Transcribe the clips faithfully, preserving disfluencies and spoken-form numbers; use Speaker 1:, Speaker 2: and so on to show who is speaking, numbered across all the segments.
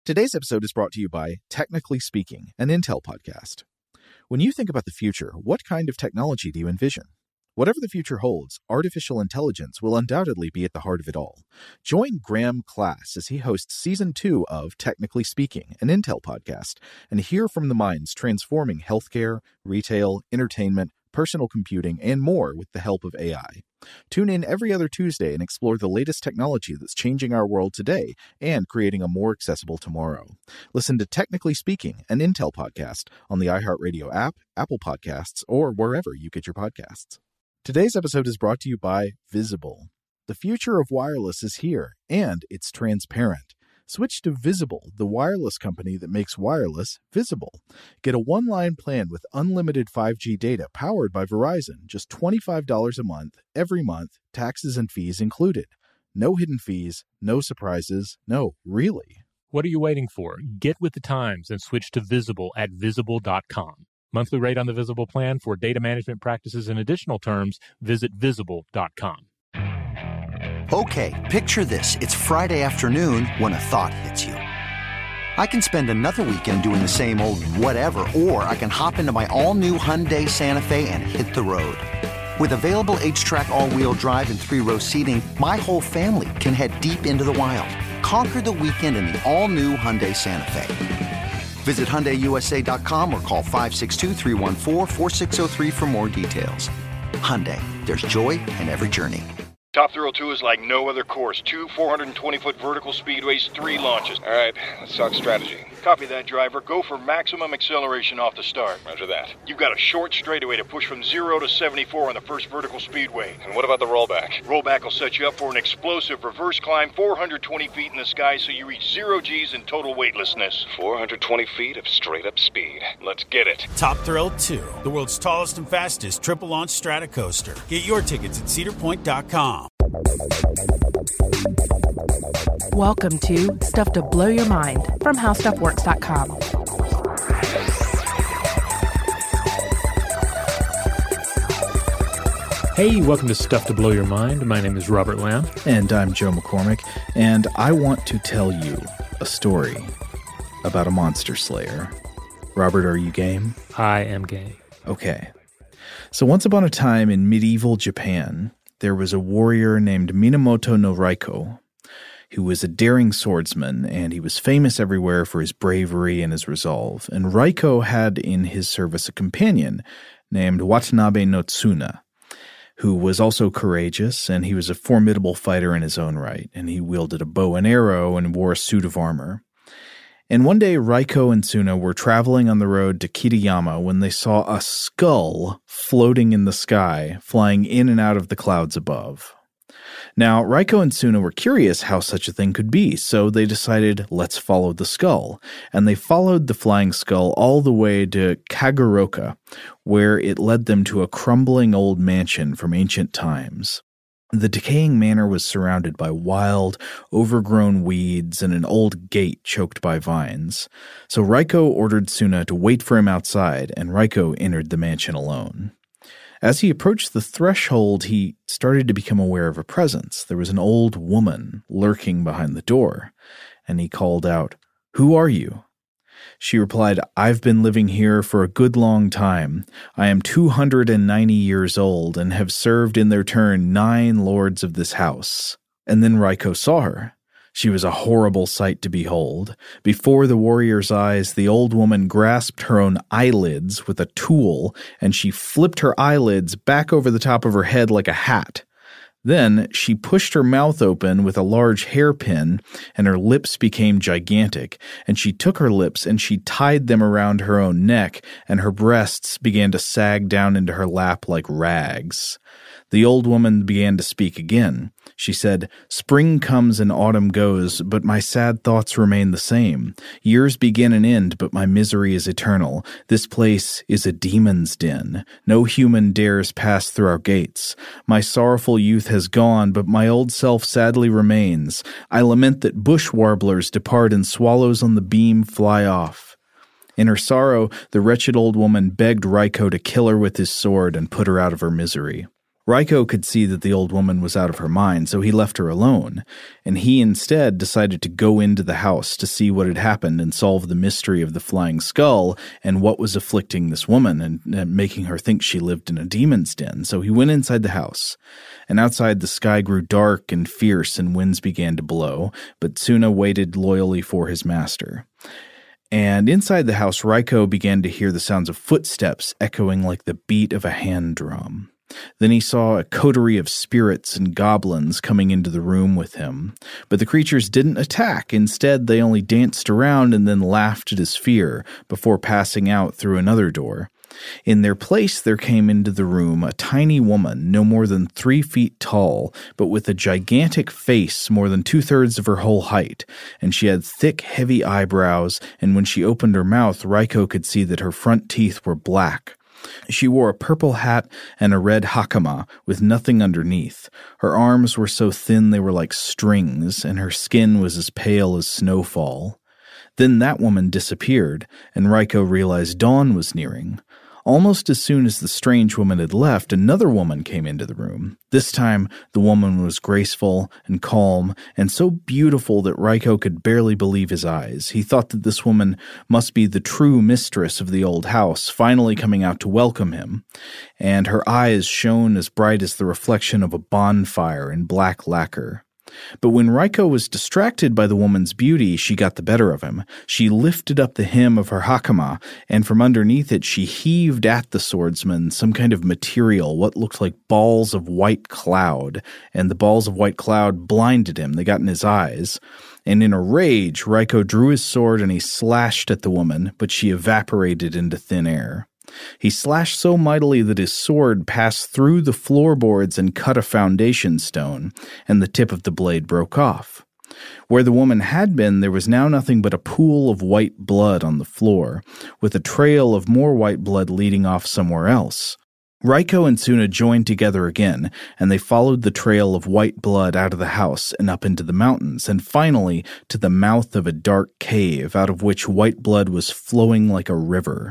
Speaker 1: Today's episode is brought to you by Technically Speaking, an Intel podcast. When you think about the future, what kind of technology do you envision? Whatever the future holds, artificial intelligence will undoubtedly be at the heart of it all. Join Graham Class as he hosts Season two of Technically Speaking, an Intel podcast, and hear from the minds transforming healthcare, retail, entertainment, personal computing, and more with the help of A I. Tune in every other Tuesday and explore the latest technology that's changing our world today and creating a more accessible tomorrow. Listen to Technically Speaking, an Intel podcast on the iHeartRadio app, Apple Podcasts, or wherever you get your podcasts. Today's episode is brought to you by Visible. The future of wireless is here, and it's transparent. Switch to Visible, the wireless company that makes wireless visible. Get a one-line plan with unlimited five G data powered by Verizon, just twenty-five dollars a month, every month, taxes and fees included. No hidden fees, no surprises, no, really.
Speaker 2: What are you waiting for? Get with the times and switch to Visible at visible dot com. Monthly rate on the Visible plan for data management practices and additional terms, visit visible dot com.
Speaker 3: Okay, picture this. It's Friday afternoon when a thought hits you. I can spend another weekend doing the same old whatever, or I can hop into my all-new Hyundai Santa Fe and hit the road. With available H-Track all-wheel drive and three-row seating, my whole family can head deep into the wild. Conquer the weekend in the all-new Hyundai Santa Fe. Visit Hyundai U S A dot com or call five six two, three one four, four six zero three for more details. Hyundai, there's joy in every journey.
Speaker 4: Top Thrill two is like no other course. Two four hundred twenty foot vertical speedways, three launches.
Speaker 5: All right, let's talk strategy.
Speaker 4: Copy that, driver. Go for maximum acceleration off the start.
Speaker 5: Roger that.
Speaker 4: You've got a short straightaway to push from zero to seventy-four on the first vertical speedway.
Speaker 5: And what about the rollback?
Speaker 4: Rollback will set you up for an explosive reverse climb four hundred twenty feet in the sky so you reach zero G's in total weightlessness.
Speaker 5: four hundred twenty feet of straight-up speed. Let's get it.
Speaker 6: Top Thrill two, the world's tallest and fastest triple-launch strata coaster. Get your tickets at cedar point dot com.
Speaker 7: Welcome to Stuff to Blow Your Mind from how stuff works dot com.
Speaker 2: Hey, welcome to Stuff to Blow Your Mind. My name is Robert Lamb.
Speaker 1: And I'm Joe McCormick, and I want to tell you a story about a monster slayer. Robert, are you game?
Speaker 2: I am game.
Speaker 1: Okay. So once upon a time in medieval Japan, there was a warrior named Minamoto no Raiko, who was a daring swordsman, and he was famous everywhere for his bravery and his resolve. And Raiko had in his service a companion named Watanabe no Tsuna, who was also courageous, and he was a formidable fighter in his own right, and he wielded a bow and arrow and wore a suit of armor. And one day, Raiko and Tsuna were traveling on the road to Kitayama when they saw a skull floating in the sky, flying in and out of the clouds above. Now, Raiko and Tsuna were curious how such a thing could be, so they decided, let's follow the skull. And they followed the flying skull all the way to Kagoroka, where it led them to a crumbling old mansion from ancient times. The decaying manor was surrounded by wild, overgrown weeds and an old gate choked by vines. So Raiko ordered Tsuna to wait for him outside, and Raiko entered the mansion alone. As he approached the threshold, he started to become aware of a presence. There was an old woman lurking behind the door, and he called out, "Who are you?" She replied, "I've been living here for a good long time. I am two hundred ninety years old and have served in their turn nine lords of this house." And then Raiko saw her. She was a horrible sight to behold. Before the warrior's eyes, the old woman grasped her own eyelids with a tool, and she flipped her eyelids back over the top of her head like a hat. Then she pushed her mouth open with a large hairpin, and her lips became gigantic, and she took her lips and she tied them around her own neck, and her breasts began to sag down into her lap like rags. The old woman began to speak again. She said, "Spring comes and autumn goes, but my sad thoughts remain the same. Years begin and end, but my misery is eternal. This place is a demon's den. No human dares pass through our gates. My sorrowful youth has gone, but my old self sadly remains. I lament that bush warblers depart and swallows on the beam fly off." In her sorrow, the wretched old woman begged Raiko to kill her with his sword and put her out of her misery. Raiko could see that the old woman was out of her mind, so he left her alone, and he instead decided to go into the house to see what had happened and solve the mystery of the flying skull and what was afflicting this woman and, and making her think she lived in a demon's den. So he went inside the house, and outside the sky grew dark and fierce and winds began to blow, but Tsuna waited loyally for his master. And inside the house, Raiko began to hear the sounds of footsteps echoing like the beat of a hand drum. Then he saw a coterie of spirits and goblins coming into the room with him. But the creatures didn't attack. Instead, they only danced around and then laughed at his fear before passing out through another door. In their place, there came into the room a tiny woman, no more than three feet tall, but with a gigantic face more than two-thirds of her whole height, and she had thick, heavy eyebrows, and when she opened her mouth, Raiko could see that her front teeth were black. She wore a purple hat and a red hakama with nothing underneath. Her arms were so thin they were like strings, and her skin was as pale as snowfall. Then that woman disappeared, and Raiko realized dawn was nearing. Almost as soon as the strange woman had left, another woman came into the room. This time, the woman was graceful and calm and so beautiful that Raiko could barely believe his eyes. He thought that this woman must be the true mistress of the old house, finally coming out to welcome him. And her eyes shone as bright as the reflection of a bonfire in black lacquer. But when Raiko was distracted by the woman's beauty, she got the better of him. She lifted up the hem of her hakama, and from underneath it she heaved at the swordsman some kind of material, what looked like balls of white cloud, and the balls of white cloud blinded him. They got in his eyes. And in a rage, Raiko drew his sword and he slashed at the woman, but she evaporated into thin air. He slashed so mightily that his sword passed through the floorboards and cut a foundation stone, and the tip of the blade broke off. Where the woman had been, there was now nothing but a pool of white blood on the floor, with a trail of more white blood leading off somewhere else. Raiko and Tsuna joined together again, and they followed the trail of white blood out of the house and up into the mountains, and finally to the mouth of a dark cave out of which white blood was flowing like a river.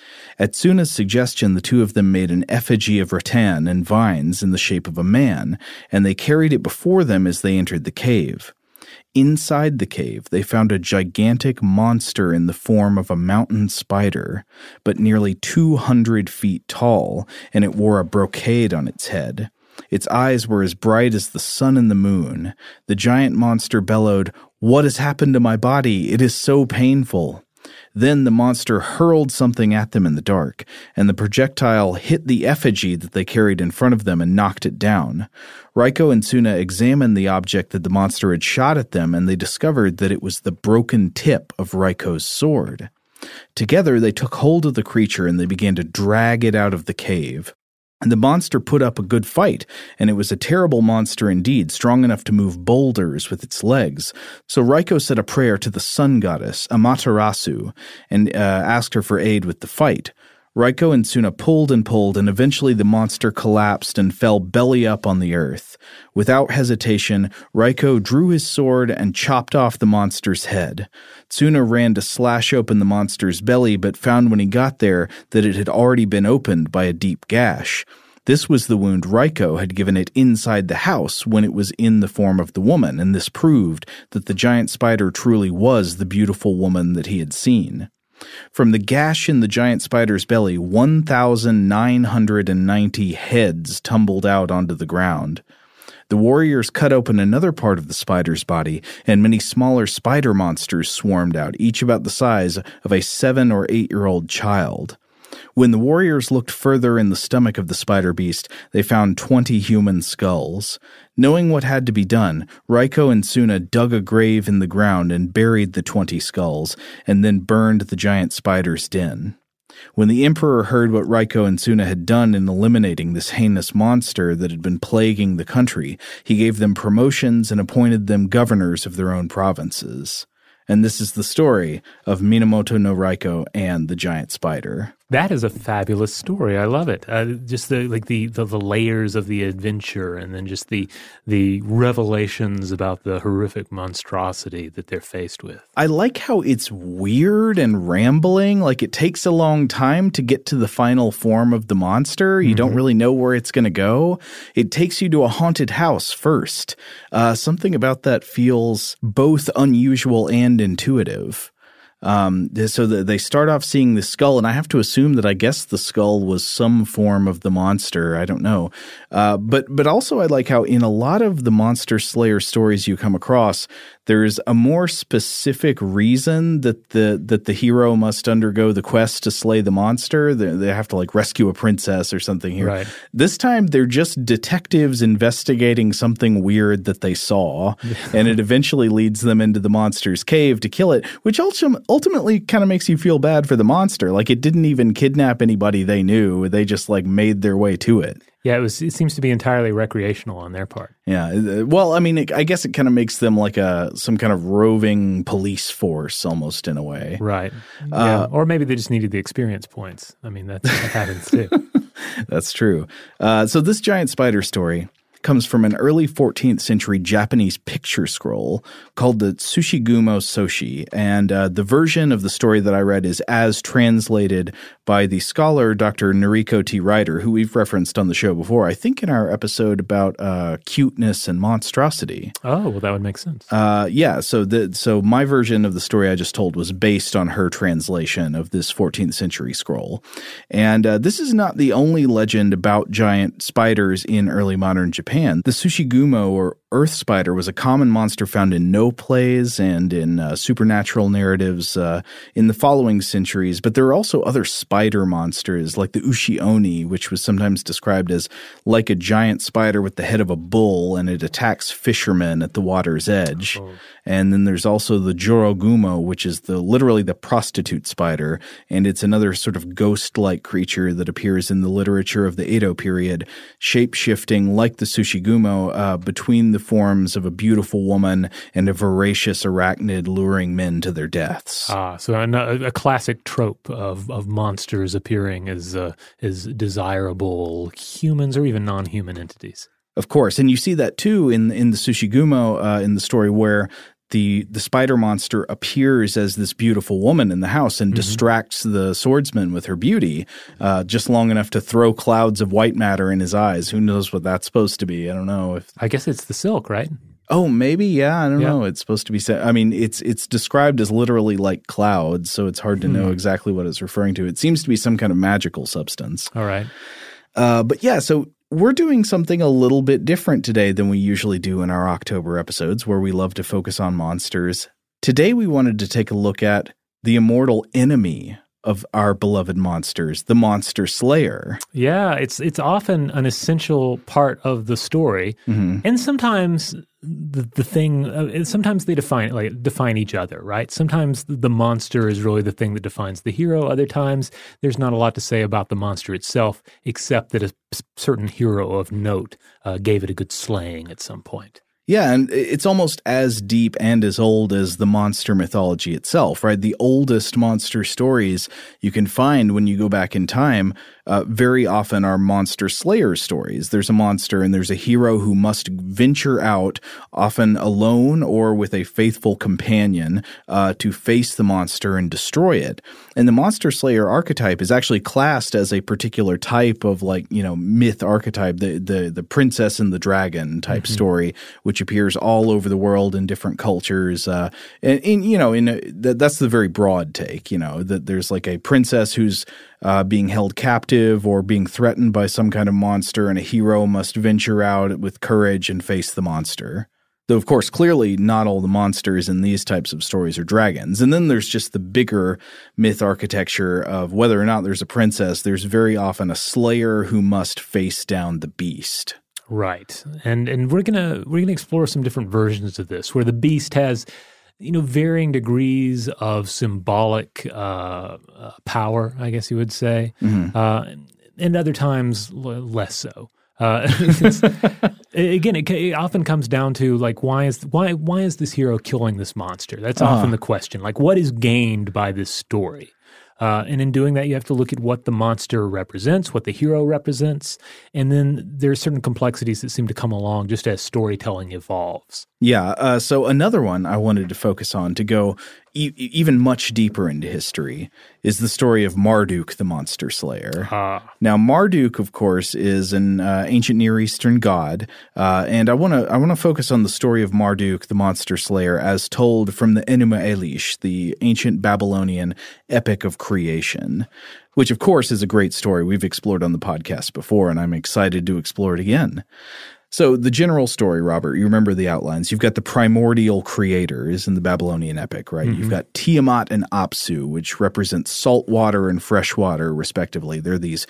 Speaker 1: At Tsuna's suggestion, the two of them made an effigy of rattan and vines in the shape of a man, and they carried it before them as they entered the cave. Inside the cave, they found a gigantic monster in the form of a mountain spider, but nearly two hundred feet tall, and it wore a brocade on its head. Its eyes were as bright as the sun and the moon. The giant monster bellowed, "What has happened to my body? It is so painful." Then the monster hurled something at them in the dark, and the projectile hit the effigy that they carried in front of them and knocked it down. Raiko and Tsuna examined the object that the monster had shot at them, and they discovered that it was the broken tip of Raiko's sword. Together they took hold of the creature and they began to drag it out of the cave. And the monster put up a good fight, and it was a terrible monster indeed, strong enough to move boulders with its legs. So Raiko said a prayer to the sun goddess, Amaterasu, and uh, asked her for aid with the fight. Raiko and Tsuna pulled and pulled, and eventually the monster collapsed and fell belly up on the earth. Without hesitation, Raiko drew his sword and chopped off the monster's head. Tsuna ran to slash open the monster's belly, but found when he got there that it had already been opened by a deep gash. This was the wound Raiko had given it inside the house when it was in the form of the woman, and this proved that the giant spider truly was the beautiful woman that he had seen. From the gash in the giant spider's belly, one thousand nine hundred ninety heads tumbled out onto the ground. The warriors cut open another part of the spider's body, and many smaller spider monsters swarmed out, each about the size of a seven- or eight-year-old child. When the warriors looked further in the stomach of the spider beast, they found twenty human skulls. Knowing what had to be done, Raiko and Tsuna dug a grave in the ground and buried the twenty skulls, and then burned the giant spider's den. When the emperor heard what Raiko and Tsuna had done in eliminating this heinous monster that had been plaguing the country, he gave them promotions and appointed them governors of their own provinces. And this is the story of Minamoto no Raiko and the giant spider.
Speaker 2: That is a fabulous story. I love it. Uh, just the like the, the the layers of the adventure, and then just the the revelations about the horrific monstrosity that they're faced with.
Speaker 1: I like how it's weird and rambling. Like it takes a long time to get to the final form of the monster. You mm-hmm. don't really know where it's going to go. It takes you to a haunted house first. Uh, something about that feels both unusual and intuitive. Um, so the, they start off seeing the skull, and I have to assume that I guess the skull was some form of the monster. I don't know. Uh, but, but also I like how in a lot of the Monster Slayer stories you come across, there's a more specific reason that the that the hero must undergo the quest to slay the monster. They, they have to like rescue a princess or something here. Right. This time they're just detectives investigating something weird that they saw, and it eventually leads them into the monster's cave to kill it, which also ultimately kind of makes you feel bad for the monster. Like it didn't even kidnap anybody they knew. They just like made their way to it.
Speaker 2: Yeah, it was. It seems to be entirely recreational on their part.
Speaker 1: Yeah, well, I mean, it, I guess it kind of makes them like a some kind of roving police force, almost in a way.
Speaker 2: Right. Yeah. Uh, or maybe they just needed the experience points. I mean, that's, that happens too.
Speaker 1: That's true. Uh, so this giant spider story comes from an early fourteenth century Japanese picture scroll called the Tsushigumo Soshi, and uh, the version of the story that I read is as translated by the scholar Doctor Noriko T. Ryder, who we've referenced on the show before, I think in our episode about uh, cuteness and monstrosity.
Speaker 2: Oh, well, that would make sense.
Speaker 1: Uh, yeah, so the so my version of the story I just told was based on her translation of this fourteenth century scroll. And uh, this is not the only legend about giant spiders in early modern Japan. Japan. The Tsushigumo, or earth spider, was a common monster found in no plays and in uh, supernatural narratives uh, in the following centuries. But there are also other spider monsters, like the Ushi-Oni, which was sometimes described as like a giant spider with the head of a bull, and it attacks fishermen at the water's edge. Oh. And then there's also the Jorogumo, which is the literally the prostitute spider, and it's another sort of ghost-like creature that appears in the literature of the Edo period, shape-shifting like the Tsushigumo uh, between the forms of a beautiful woman and a voracious arachnid luring men to their deaths.
Speaker 2: Ah, so a, a classic trope of, of monsters appearing as uh, as desirable humans or even non-human entities.
Speaker 1: Of course, and you see that too in in the Tsushigumo uh, in the story where the the spider monster appears as this beautiful woman in the house and mm-hmm. distracts the swordsman with her beauty uh, just long enough to throw clouds of white matter in his eyes. Who knows what that's supposed to be? I don't know. if
Speaker 2: I guess it's the silk, right?
Speaker 1: Oh, maybe. Yeah, I don't
Speaker 2: yeah.
Speaker 1: know. It's supposed to be – I mean, it's it's described as literally like clouds, so it's hard to hmm. know exactly what it's referring to. It seems to be some kind of magical substance.
Speaker 2: All right.
Speaker 1: Uh, but yeah, so – we're doing something a little bit different today than we usually do in our October episodes, where we love to focus on monsters. Today we wanted to take a look at the immortal enemy of our beloved monsters, the Monster Slayer.
Speaker 2: Yeah, it's it's often an essential part of the story, mm-hmm. and sometimes the the thing. Uh, sometimes they define like define each other, right? Sometimes the monster is really the thing that defines the hero. Other times, there's not a lot to say about the monster itself, except that a certain hero of note uh, gave it a good slaying at some point.
Speaker 1: Yeah, and it's almost as deep and as old as the monster mythology itself, right? The oldest monster stories you can find when you go back in time uh, very often are monster slayer stories. There's a monster and there's a hero who must venture out, often alone or with a faithful companion, uh, to face the monster and destroy it. And the monster slayer archetype is actually classed as a particular type of like, you know, myth archetype, the the, the princess and the dragon type mm-hmm. story, which appears all over the world in different cultures. Uh, and, and, you know, in a, that, that's the very broad take, you know, that there's like a princess who's uh, being held captive or being threatened by some kind of monster, and a hero must venture out with courage and face the monster. Though, of course, clearly not all the monsters in these types of stories are dragons. And then there's just the bigger myth architecture of whether or not there's a princess, there's very often a slayer who must face down the beast.
Speaker 2: Right. And and we're gonna we're gonna explore some different versions of this, where the beast has, you know, varying degrees of symbolic uh, uh, power, I guess you would say, mm-hmm. uh, and other times l- less so. Uh, it's, again, it, it often comes down to like, why is why why is this hero killing this monster? That's uh-huh. often the question. Like, what is gained by this story? Uh, and in doing that, you have to look at what the monster represents, what the hero represents, and then there are certain complexities that seem to come along just as storytelling evolves.
Speaker 1: Yeah, uh, so another one I wanted to focus on to go e- even much deeper into history is the story of Marduk, the monster slayer.
Speaker 2: Ah.
Speaker 1: Now, Marduk, of course, is an uh, ancient Near Eastern god, uh, and I want to I want to focus on the story of Marduk, the monster slayer, as told from the Enuma Elish, the ancient Babylonian epic of creation, which, of course, is a great story we've explored on the podcast before, and I'm excited to explore it again. So the general story, Robert, you remember the outlines. You've got the primordial creators in the Babylonian epic, right? Mm-hmm. You've got Tiamat and Apsu, which represent salt water and fresh water, respectively. They're these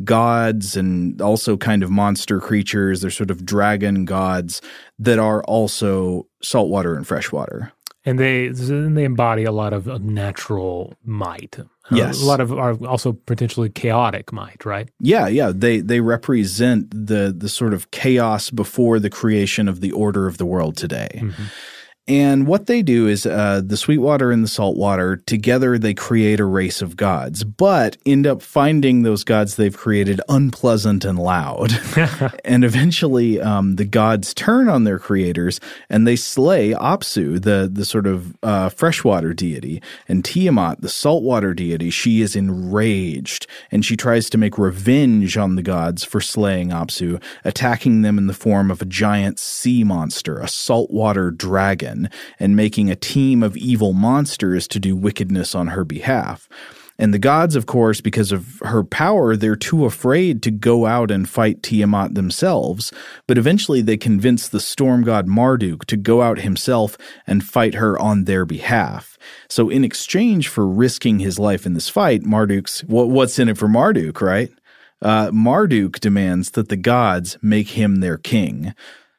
Speaker 1: gods and also kind of monster creatures. They're sort of dragon gods that are also salt water and fresh water.
Speaker 2: And they they embody a lot of, of natural might.
Speaker 1: Yes.
Speaker 2: Uh, a lot of are also potentially chaotic might, right?
Speaker 1: Yeah, yeah. They they represent the the sort of chaos before the creation of the order of the world today. Mm-hmm. And what they do is uh, the sweet water and the salt water, together they create a race of gods, but end up finding those gods they've created unpleasant and loud. And eventually um, the gods turn on their creators and they slay Apsu, the, the sort of uh, freshwater deity, and Tiamat, the saltwater deity. She is enraged and she tries to make revenge on the gods for slaying Apsu, attacking them in the form of a giant sea monster, a saltwater dragon, and making a team of evil monsters to do wickedness on her behalf. And the gods, of course, because of her power, they're too afraid to go out and fight Tiamat themselves. But eventually they convince the storm god Marduk to go out himself and fight her on their behalf. So in exchange for risking his life in this fight, Marduk's, what, what's in it for Marduk, right? Uh, Marduk demands that the gods make him their king.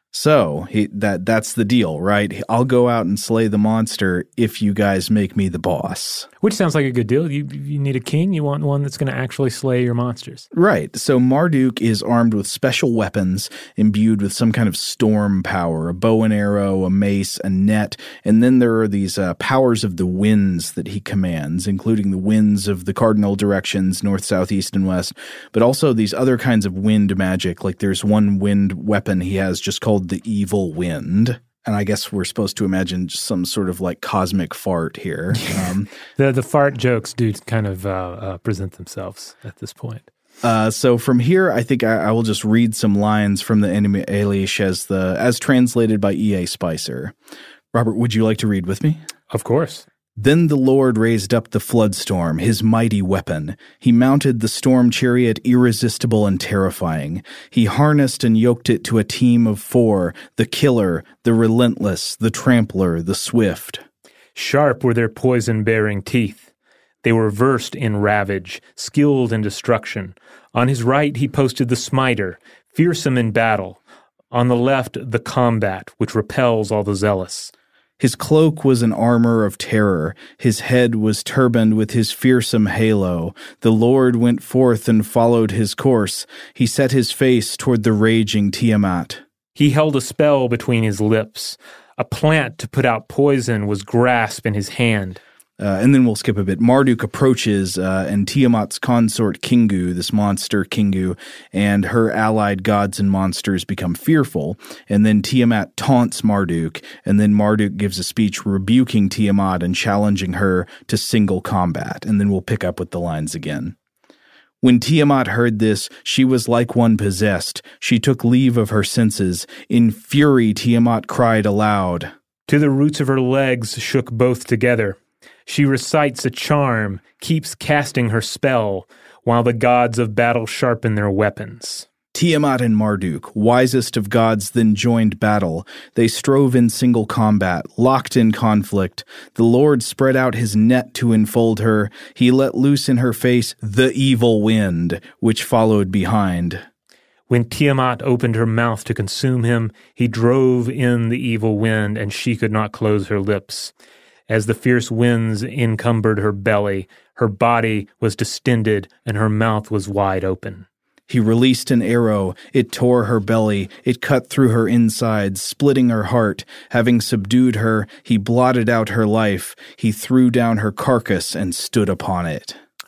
Speaker 1: So he, that that's the deal, right? I'll go out and slay the monster if you guys make me the boss.
Speaker 2: Which sounds like a good deal. You you need a king. You want one that's going to actually slay your monsters.
Speaker 1: Right. So Marduk is armed with special weapons imbued with some kind of storm power, a bow and arrow, a mace, a net. And then there are these uh, powers of the winds that he commands, including the winds of the cardinal directions, north, south, east, and west, but also these other kinds of wind magic. Like there's one wind weapon he has just called the evil wind. And I guess we're supposed to imagine some sort of like cosmic fart here. Um,
Speaker 2: the the fart jokes do kind of uh, uh, present themselves at this point.
Speaker 1: Uh, so from here, I think I, I will just read some lines from the Enuma Elish as the as translated by E A Spicer. Robert, would you like to read with me?
Speaker 2: Of course.
Speaker 1: Then the Lord raised up the floodstorm, his mighty weapon. He mounted the storm chariot irresistible and terrifying. He harnessed and yoked it to a team of four, the killer, the relentless, the trampler, the swift.
Speaker 2: Sharp were their poison-bearing teeth. They were versed in ravage, skilled in destruction. On his right he posted the smiter, fearsome in battle. On the left the combat, which repels all the zealous.
Speaker 1: His cloak was an armor of terror. His head was turbaned with his fearsome halo. The Lord went forth and followed his course. He set his face toward the raging Tiamat.
Speaker 2: He held a spell between his lips. A plant to put out poison was grasped in his hand.
Speaker 1: Uh, and then we'll skip a bit. Marduk approaches, uh, and Tiamat's consort Kingu, this monster Kingu, and her allied gods and monsters become fearful. And then Tiamat taunts Marduk, and then Marduk gives a speech rebuking Tiamat and challenging her to single combat. And then we'll pick up with the lines again. When Tiamat heard this, she was like one possessed. She took leave of her senses. In fury, Tiamat cried aloud.
Speaker 2: To the roots of her legs shook both together. She recites a charm, keeps casting her spell, while the gods of battle sharpen their weapons.
Speaker 1: Tiamat and Marduk, wisest of gods, then joined battle. They strove in single combat, locked in conflict. The Lord spread out his net to enfold her. He let loose in her face the evil wind, which followed behind.
Speaker 2: When Tiamat opened her mouth to consume him, he drove in the evil wind, and she could not close her lips. As the fierce winds encumbered her belly, her body was distended, and her mouth was wide open.
Speaker 1: He released an arrow. It tore her belly. It cut through her insides, splitting her heart. Having subdued her, he blotted out her life. He threw down her carcass and stood upon it.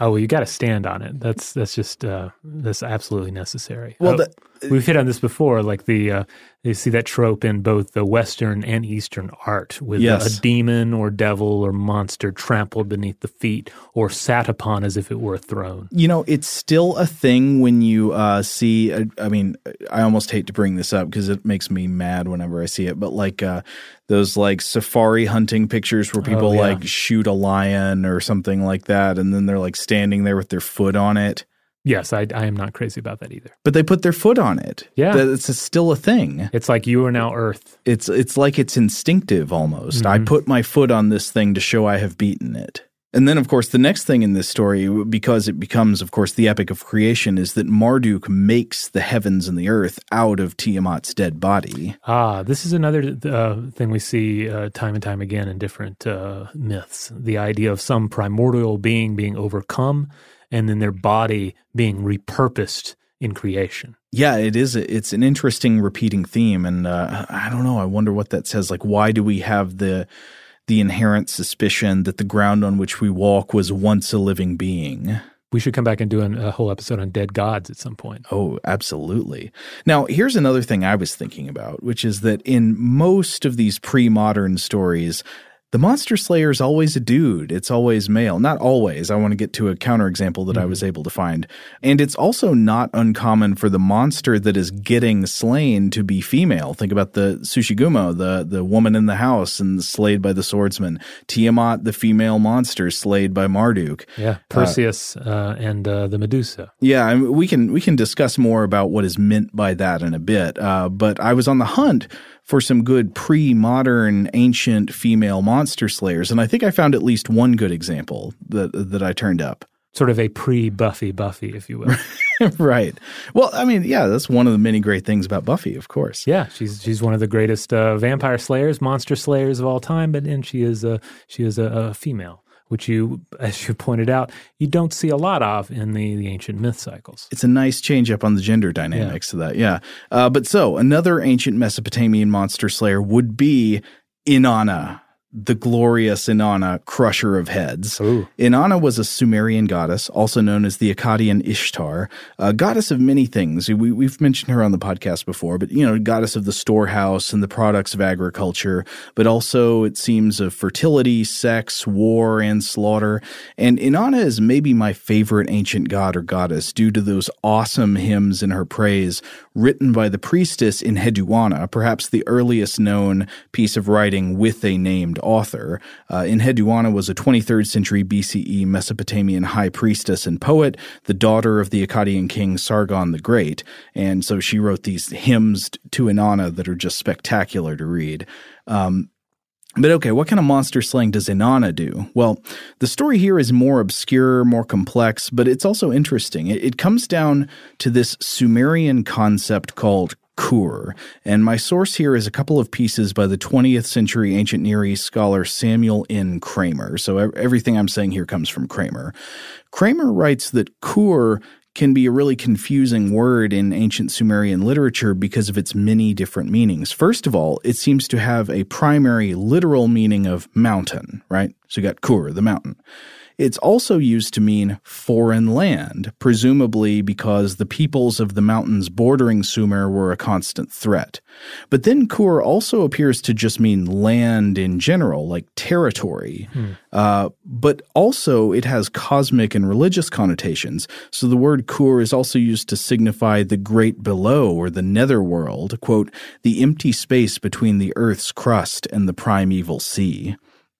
Speaker 2: Oh, well, you got to stand on it. That's that's just uh, that's absolutely necessary.
Speaker 1: Well,
Speaker 2: uh,
Speaker 1: the,
Speaker 2: we've hit on this before. Like the uh, you see that trope in both the Western and Eastern art, with
Speaker 1: yes.
Speaker 2: a demon or devil or monster trampled beneath the feet or sat upon as if it were a throne.
Speaker 1: You know, it's still a thing when you uh, see. Uh, I mean, I almost hate to bring this up because it makes me mad whenever I see it. But like uh, those like safari hunting pictures where people
Speaker 2: oh, yeah.
Speaker 1: like shoot a lion or something like that, and then they're like standing there with their foot on it.
Speaker 2: Yes, I, I am not crazy about that either.
Speaker 1: But they put their foot on it.
Speaker 2: Yeah.
Speaker 1: It's a, still a thing.
Speaker 2: It's like you are now Earth.
Speaker 1: It's it's like it's instinctive almost.
Speaker 2: Mm-hmm.
Speaker 1: I put my foot on this thing to show I have beaten it. And then, of course, the next thing in this story, because it becomes, of course, the epic of creation, is that Marduk makes the heavens and the earth out of Tiamat's dead body.
Speaker 2: Ah, this is another uh, thing we see uh, time and time again in different uh, myths. The idea of some primordial being being overcome and then their body being repurposed in creation.
Speaker 1: Yeah, it is. It's an interesting repeating theme. And uh, I don't know. I wonder what that says. Like, why do we have the... the inherent suspicion that the ground on which we walk was once a living being?
Speaker 2: We should come back and do a whole episode on dead gods at some point.
Speaker 1: Oh, absolutely. Now, here's another thing I was thinking about, which is that in most of these pre-modern stories, the monster slayer is always a dude. It's always male. Not always. I want to get to a counterexample that mm-hmm. I was able to find. And it's also not uncommon for the monster that is getting slain to be female. Think about the Tsushigumo, the, the woman in the house and slayed by the swordsman. Tiamat, the female monster, slayed by Marduk.
Speaker 2: Yeah, Perseus uh, uh, and uh, the Medusa.
Speaker 1: Yeah, I mean, we can we can discuss more about what is meant by that in a bit. Uh, but I was on the hunt for some good pre-modern ancient female monster slayers, and I think I found at least one good example that that I turned up.
Speaker 2: Sort of a pre-Buffy Buffy, if you will.
Speaker 1: Right. Well, I mean, yeah, that's one of the many great things about Buffy, of course.
Speaker 2: Yeah, she's she's one of the greatest uh, vampire slayers, monster slayers of all time, but and she is a she is a, a female, which you, as you pointed out, you don't see a lot of in the, the ancient myth cycles.
Speaker 1: It's a nice change up on the gender dynamics yeah. of that, yeah. Uh, but so, another ancient Mesopotamian monster slayer would be Inanna, the glorious Inanna, crusher of heads.
Speaker 2: Ooh.
Speaker 1: Inanna was a Sumerian goddess, also known as the Akkadian Ishtar, a goddess of many things. We, we've mentioned her on the podcast before, but, you know, goddess of the storehouse and the products of agriculture, but also, it seems, of fertility, sex, war, and slaughter. And Inanna is maybe my favorite ancient god or goddess due to those awesome hymns in her praise written by the priestess Enheduanna, perhaps the earliest known piece of writing with a named author. Uh, Enheduanna was a twenty-third century B C E Mesopotamian high priestess and poet, the daughter of the Akkadian king Sargon the Great, and so she wrote these hymns to Inanna that are just spectacular to read. Um, But okay, what kind of monster slaying does Inanna do? Well, the story here is more obscure, more complex, but it's also interesting. It, it comes down to this Sumerian concept called Kur, and my source here is a couple of pieces by the twentieth century ancient Near East scholar Samuel N. Kramer. So everything I'm saying here comes from Kramer. Kramer writes that Kur can be a really confusing word in ancient Sumerian literature because of its many different meanings. First of all, it seems to have a primary literal meaning of mountain, right? So you got Kur, the mountain. It's also used to mean foreign land, presumably because the peoples of the mountains bordering Sumer were a constant threat. But then Kur also appears to just mean land in general, like territory. Hmm. Uh, but also it has cosmic and religious connotations. So the word Kur is also used to signify the great below or the netherworld, quote, the empty space between the earth's crust and the primeval sea.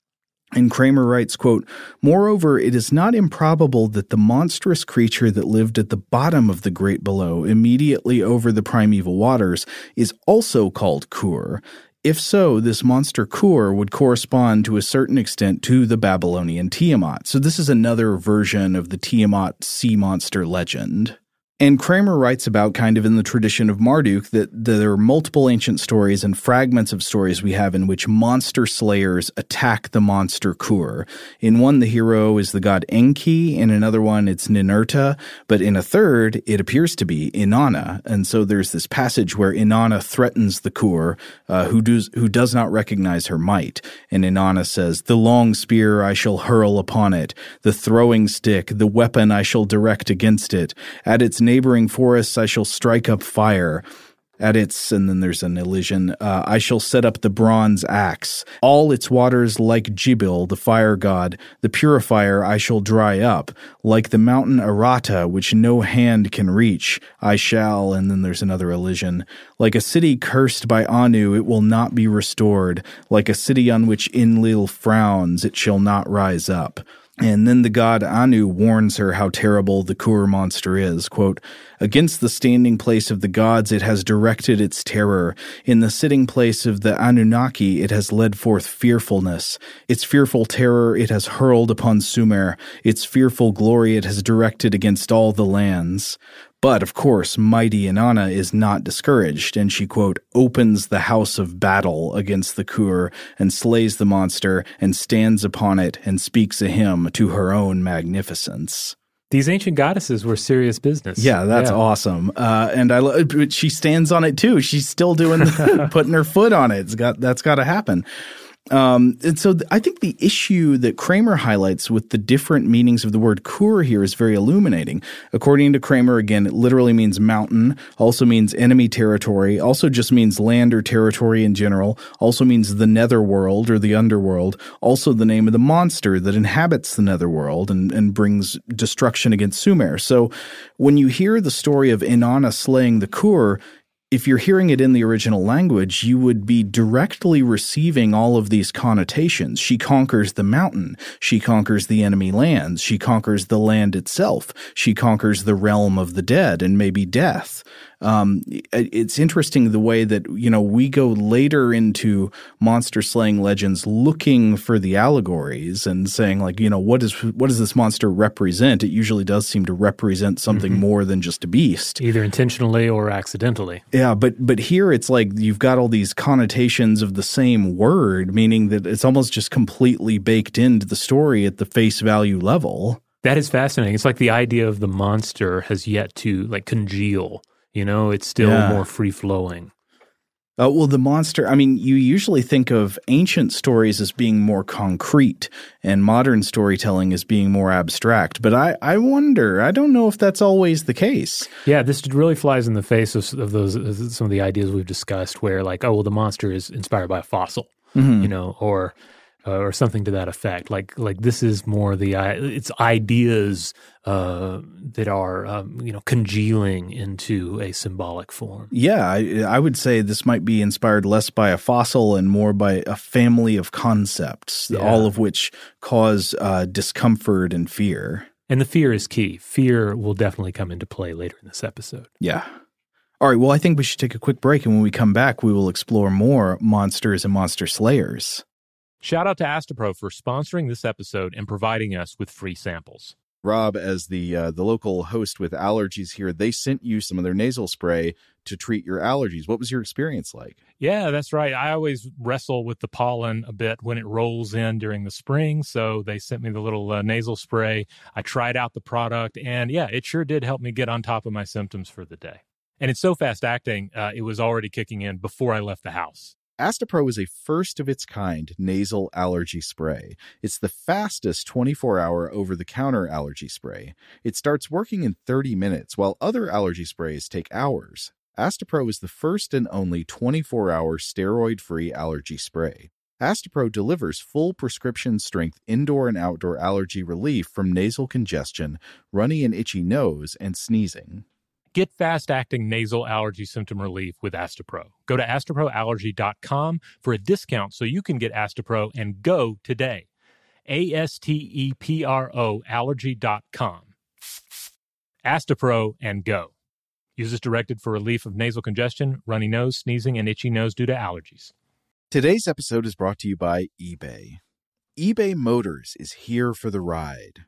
Speaker 1: And Kramer writes, quote, moreover, it is not improbable that the monstrous creature that lived at the bottom of the great below, immediately over the primeval waters, is also called Kur. If so, this monster Kur would correspond to a certain extent to the Babylonian Tiamat. So this is another version of the Tiamat sea monster legend. And Kramer writes about, kind of in the tradition of Marduk, that there are multiple ancient stories and fragments of stories we have in which monster slayers attack the monster Kur. In one, the hero is the god Enki. In another one, it's Ninurta. But in a third, it appears to be Inanna. And so there's this passage where Inanna threatens the Kur, uh, who, does, who does not recognize her might. And Inanna says, "The long spear I shall hurl upon it, the throwing stick, the weapon I shall direct against it. At its neighboring forests I shall strike up fire. At its," and then there's an elision, uh, "I shall set up the bronze axe. All its waters like Jibil, the fire god, the purifier I shall dry up. Like the mountain Arata, which no hand can reach, I shall," and then there's another elision, "like a city cursed by Anu, it will not be restored. Like a city on which Enlil frowns, it shall not rise up." And then the god Anu warns her how terrible the Kur monster is. Quote, "Against the standing place of the gods it has directed its terror. In the sitting place of the Anunnaki it has led forth fearfulness. Its fearful terror it has hurled upon Sumer. Its fearful glory it has directed against all the lands." But, of course, mighty Inanna is not discouraged, and she, quote, "opens the house of battle against the Kur and slays the monster and stands upon it and speaks a hymn to her own magnificence."
Speaker 2: These ancient goddesses were serious business.
Speaker 1: Yeah, that's yeah. awesome. Uh, and I lo- she stands on it, too. She's still doing the, putting her foot on it. It's got That's got to happen. Um, and so th- I think the issue that Kramer highlights with the different meanings of the word Kur here is very illuminating. According to Kramer, again, it literally means mountain, also means enemy territory, also just means land or territory in general, also means the netherworld or the underworld, also the name of the monster that inhabits the netherworld and, and brings destruction against Sumer. So when you hear the story of Inanna slaying the Kur, if you're hearing it in the original language, you would be directly receiving all of these connotations. She conquers the mountain. She conquers the enemy lands. She conquers the land itself. She conquers the realm of the dead and maybe death. Um, it's interesting the way that, you know, we go later into monster slaying legends looking for the allegories and saying, like, you know, what is what does this monster represent? It usually does seem to represent something mm-hmm. more than just a beast.
Speaker 2: Either intentionally or accidentally.
Speaker 1: Yeah, but but here it's like you've got all these connotations of the same word, meaning that it's almost just completely baked into the story at the face value level.
Speaker 2: That is fascinating. It's like the idea of the monster has yet to, like, congeal. You know, it's still yeah. more free-flowing.
Speaker 1: Uh, well, the monster, I mean, you usually think of ancient stories as being more concrete and modern storytelling as being more abstract. But I, I wonder, I don't know if that's always the case.
Speaker 2: Yeah, this really flies in the face of, of those of some of the ideas we've discussed where, like, oh, well, the monster is inspired by a fossil, mm-hmm. you know, or uh, or something to that effect. Like, like this is more the, it's ideas uh, that are, um, you know, congealing into a symbolic form.
Speaker 1: Yeah, I, I would say this might be inspired less by a fossil and more by a family of concepts, yeah. all of which cause uh, discomfort and fear.
Speaker 2: And the fear is key. Fear will definitely come into play later in this episode.
Speaker 1: Yeah. All right, well, I think we should take a quick break, and when we come back, we will explore more monsters and monster slayers.
Speaker 8: Shout out to Astepro for sponsoring this episode and providing us with free samples.
Speaker 9: Rob, as the uh, the local host with allergies here, they sent you some of their nasal spray to treat your allergies. What was your experience like?
Speaker 8: Yeah, that's right. I always wrestle with the pollen a bit when it rolls in during the spring, so they sent me the little uh, nasal spray. I tried out the product, and yeah, it sure did help me get on top of my symptoms for the day. And it's so fast-acting, uh, it was already kicking in before I left the house.
Speaker 9: Astepro is a first-of-its-kind nasal allergy spray. It's the fastest twenty-four hour over-the-counter allergy spray. It starts working in thirty minutes, while other allergy sprays take hours. Astepro is the first and only twenty-four hour steroid-free allergy spray. Astepro delivers full prescription-strength indoor and outdoor allergy relief from nasal congestion, runny and itchy nose, and sneezing.
Speaker 8: Get fast-acting nasal allergy symptom relief with Astepro. Go to astepro allergy dot com for a discount so you can get Astepro and go today. A S T E P R O allergy dot com. Astepro and go. Use as directed for relief of nasal congestion, runny nose, sneezing, and itchy nose due to allergies.
Speaker 9: Today's episode is brought to you by eBay. eBay Motors is here for the ride.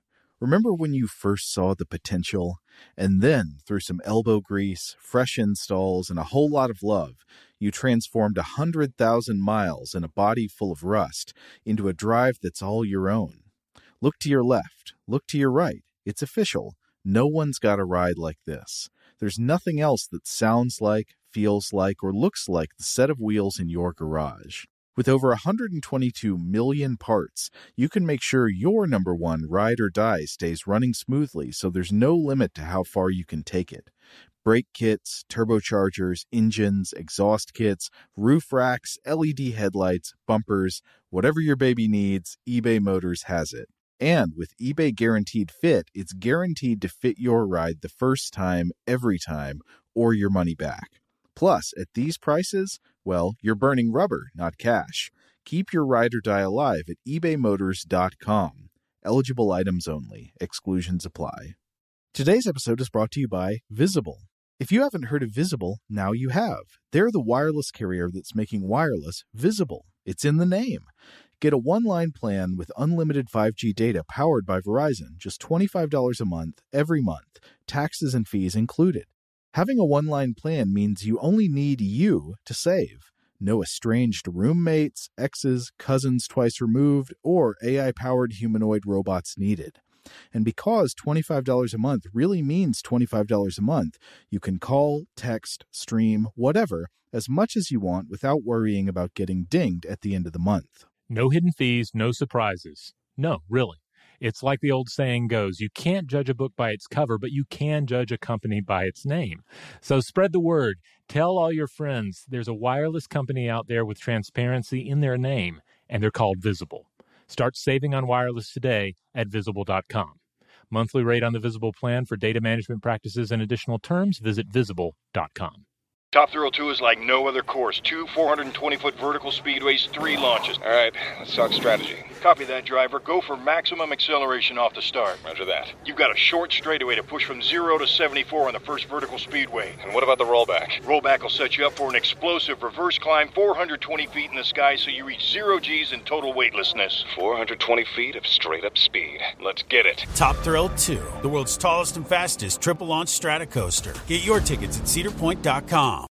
Speaker 9: Remember when you first saw the potential? And then, through some elbow grease, fresh installs, and a whole lot of love, you transformed a hundred thousand miles and a body full of rust into a drive that's all your own. Look to your left. Look to your right. It's official. No one's got a ride like this. There's nothing else that sounds like, feels like, or looks like the set of wheels in your garage. With over one hundred twenty-two million parts, you can make sure your number one ride or die stays running smoothly so there's no limit to how far you can take it. Brake kits, turbochargers, engines, exhaust kits, roof racks, L E D headlights, bumpers, whatever your baby needs, eBay Motors has it. And with eBay Guaranteed Fit, it's guaranteed to fit your ride the first time, every time, or your money back. Plus, at these prices, well, you're burning rubber, not cash. Keep your ride or die alive at ebay motors dot com. Eligible items only. Exclusions apply. Today's episode is brought to you by Visible. If you haven't heard of Visible, now you have. They're the wireless carrier that's making wireless visible. It's in the name. Get a one-line plan with unlimited five G data powered by Verizon, just twenty-five dollars a month, every month, taxes and fees included. Having a one-line plan means you only need you to save. No estranged roommates, exes, cousins twice removed, or A I-powered humanoid robots needed. And because twenty-five dollars a month really means twenty-five dollars a month, you can call, text, stream, whatever, as much as you want without worrying about getting dinged at the end of the month.
Speaker 8: No hidden fees, no surprises. No, really. It's like the old saying goes, you can't judge a book by its cover, but you can judge a company by its name. So spread the word. Tell all your friends there's a wireless company out there with transparency in their name, and they're called Visible. Start saving on wireless today at visible dot com. Monthly rate on the Visible plan for data management practices and additional terms, visit visible dot com.
Speaker 4: Top Thrill two is like no other course. Two four hundred twenty foot vertical speedways, three launches.
Speaker 5: All right, let's talk strategy.
Speaker 4: Copy that, driver. Go for maximum acceleration off the start.
Speaker 5: Roger that.
Speaker 4: You've got a short straightaway to push from zero to seventy-four on the first vertical speedway.
Speaker 5: And what about the rollback?
Speaker 4: Rollback will set you up for an explosive reverse climb four hundred twenty feet in the sky so you reach zero G's and total weightlessness.
Speaker 5: four hundred twenty feet of straight-up speed. Let's get it.
Speaker 6: Top Thrill two, the world's tallest and fastest triple-launch Stratocoaster. Get your tickets at cedar point dot com.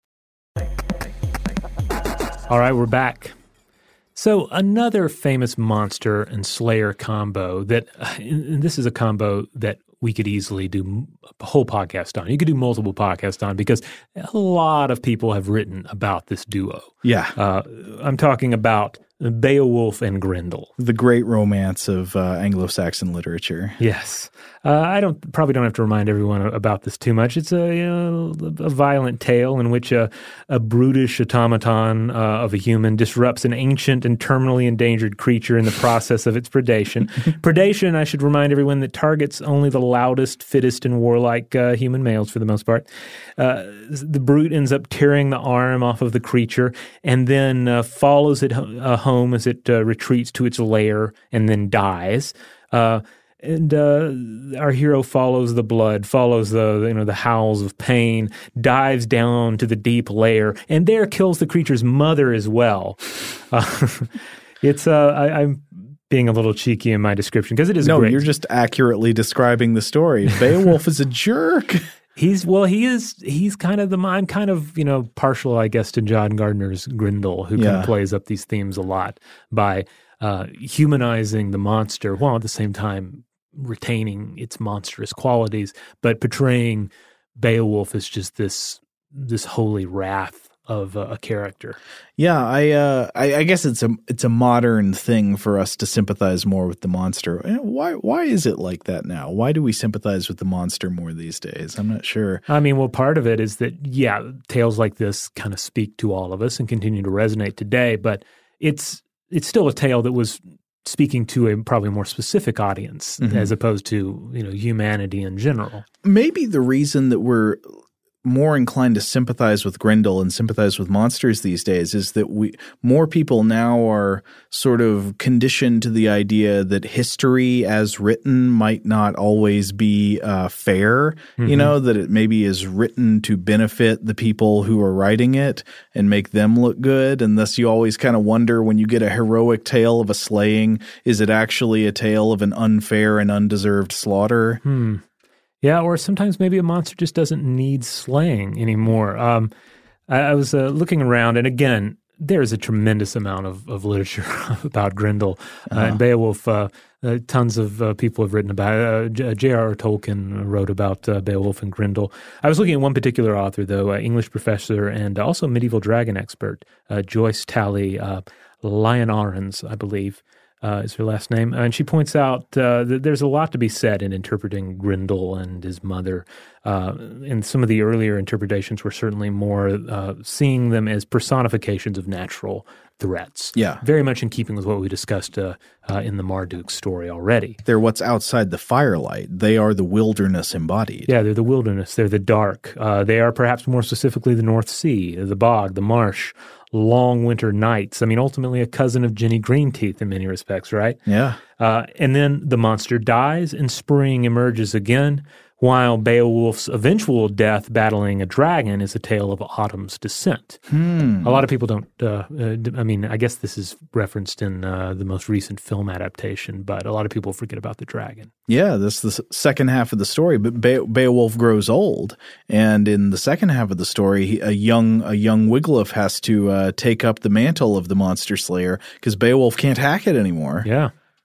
Speaker 2: All right, we're back. So another famous monster and slayer combo that, and this is a combo that we could easily do a whole podcast on. You could do multiple podcasts on because a lot of people have written about this duo.
Speaker 1: Yeah.
Speaker 2: Uh, I'm talking about Beowulf and Grendel.
Speaker 1: The great romance of uh, Anglo-Saxon literature.
Speaker 2: Yes. Uh, I don't probably don't have to remind everyone about this too much. It's a, you know, a violent tale in which a, a brutish automaton uh, of a human disrupts an ancient and terminally endangered creature in the process of its predation. Predation, I should remind everyone, that targets only the loudest, fittest, and warlike uh, human males for the most part. Uh, the brute ends up tearing the arm off of the creature and then uh, follows it uh, home as it uh, retreats to its lair and then dies. Uh, and uh, our hero follows the blood, follows the you know the howls of pain, dives down to the deep lair, and there kills the creature's mother as well. Uh, it's uh, I, I'm being a little cheeky in my description because it is
Speaker 1: no,
Speaker 2: great.
Speaker 1: You're just accurately describing the story. Beowulf is a jerk.
Speaker 2: He's well, he is. He's kind of the. I'm kind of you know partial, I guess, to John Gardner's Grendel, who
Speaker 1: yeah.
Speaker 2: kind of plays up these themes a lot by uh, humanizing the monster while at the same time retaining its monstrous qualities, but portraying Beowulf as just this this holy wrath of uh, a character.
Speaker 1: Yeah, I, uh, I I guess it's a it's a modern thing for us to sympathize more with the monster. Why why is it like that now? Why do we sympathize with the monster more these days? I'm not sure.
Speaker 2: I mean, well, part of it is that yeah, tales like this kind of speak to all of us and continue to resonate today. But it's it's still a tale that was speaking to a probably more specific audience mm-hmm. as opposed to you know humanity in general.
Speaker 1: Maybe the reason that we're more inclined to sympathize with Grendel and sympathize with monsters these days is that we more people now are sort of conditioned to the idea that history as written might not always be uh, fair, mm-hmm. you know, that it maybe is written to benefit the people who are writing it and make them look good. And thus you always kind of wonder when you get a heroic tale of a slaying, is it actually a tale of an unfair and undeserved slaughter?
Speaker 2: Hmm. Yeah, or sometimes maybe a monster just doesn't need slaying anymore. Um, I, I was uh, looking around, and again, there's a tremendous amount of, of literature about Grendel uh, uh-huh. and Beowulf. Uh, uh, tons of uh, people have written about it. Uh, J R R Tolkien wrote about uh, Beowulf and Grendel. I was looking at one particular author, though, uh, English professor and also medieval dragon expert, uh, Joyce Tally uh, Lyon-Arens, I believe. Uh, is her last name. And she points out uh, that there's a lot to be said in interpreting Grendel and his mother. Uh, and some of the earlier interpretations were certainly more uh, seeing them as personifications of natural threats.
Speaker 1: Yeah.
Speaker 2: Very much in keeping with what we discussed uh, uh, in the Marduk story already.
Speaker 1: They're what's outside the firelight. They are the wilderness embodied.
Speaker 2: Yeah, they're the wilderness. They're the dark. Uh, they are perhaps more specifically the North Sea, the bog, the marsh, long winter nights. I mean, ultimately a cousin of Jenny Greenteeth in many respects, right?
Speaker 1: Yeah.
Speaker 2: Uh, and then the monster dies and spring emerges again, while Beowulf's eventual death battling a dragon is a tale of autumn's descent.
Speaker 1: Hmm.
Speaker 2: A lot of people don't, uh, uh, I mean, I guess this is referenced in uh, the most recent film adaptation, but a lot of people forget about the dragon.
Speaker 1: Yeah, that's the second half of the story, but Be- Beowulf grows old, and in the second half of the story, he, a young a young Wiglaf has to uh, take up the mantle of the monster slayer because Beowulf can't hack it anymore.
Speaker 2: Yeah.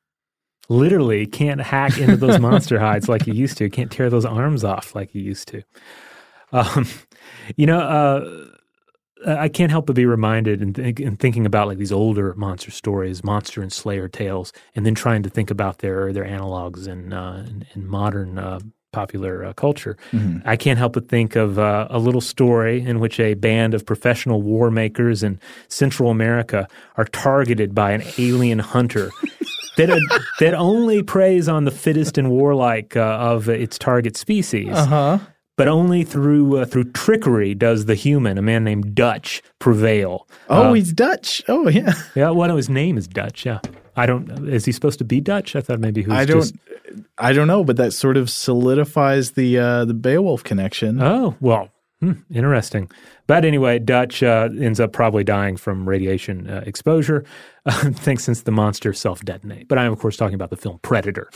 Speaker 2: Literally can't hack into those monster hides like he used to. Can't tear those arms off like he used to. Um, you know, uh, I can't help but be reminded in, th- in thinking about like these older monster stories, monster and slayer tales, and then trying to think about their their analogs in uh, in, in modern uh, popular uh, culture. Mm-hmm. I can't help but think of uh, a little story in which a band of professional war makers in Central America are targeted by an alien hunter. that, uh, that only preys on the fittest and warlike uh, of its target species.
Speaker 1: Uh-huh.
Speaker 2: But only through uh, through trickery does the human, a man named Dutch, prevail.
Speaker 1: Oh,
Speaker 2: uh,
Speaker 1: he's Dutch. Oh, yeah.
Speaker 2: Yeah, well, no, his name is Dutch, yeah. I don't, is he supposed to be Dutch? I thought maybe he was
Speaker 1: I don't,
Speaker 2: just...
Speaker 1: I don't know, but that sort of solidifies the uh, the Beowulf connection.
Speaker 2: Oh, well, hmm, interesting. But anyway, Dutch uh, ends up probably dying from radiation uh, exposure, uh, thanks since the monster self-detonate. But I am, of course, talking about the film Predator.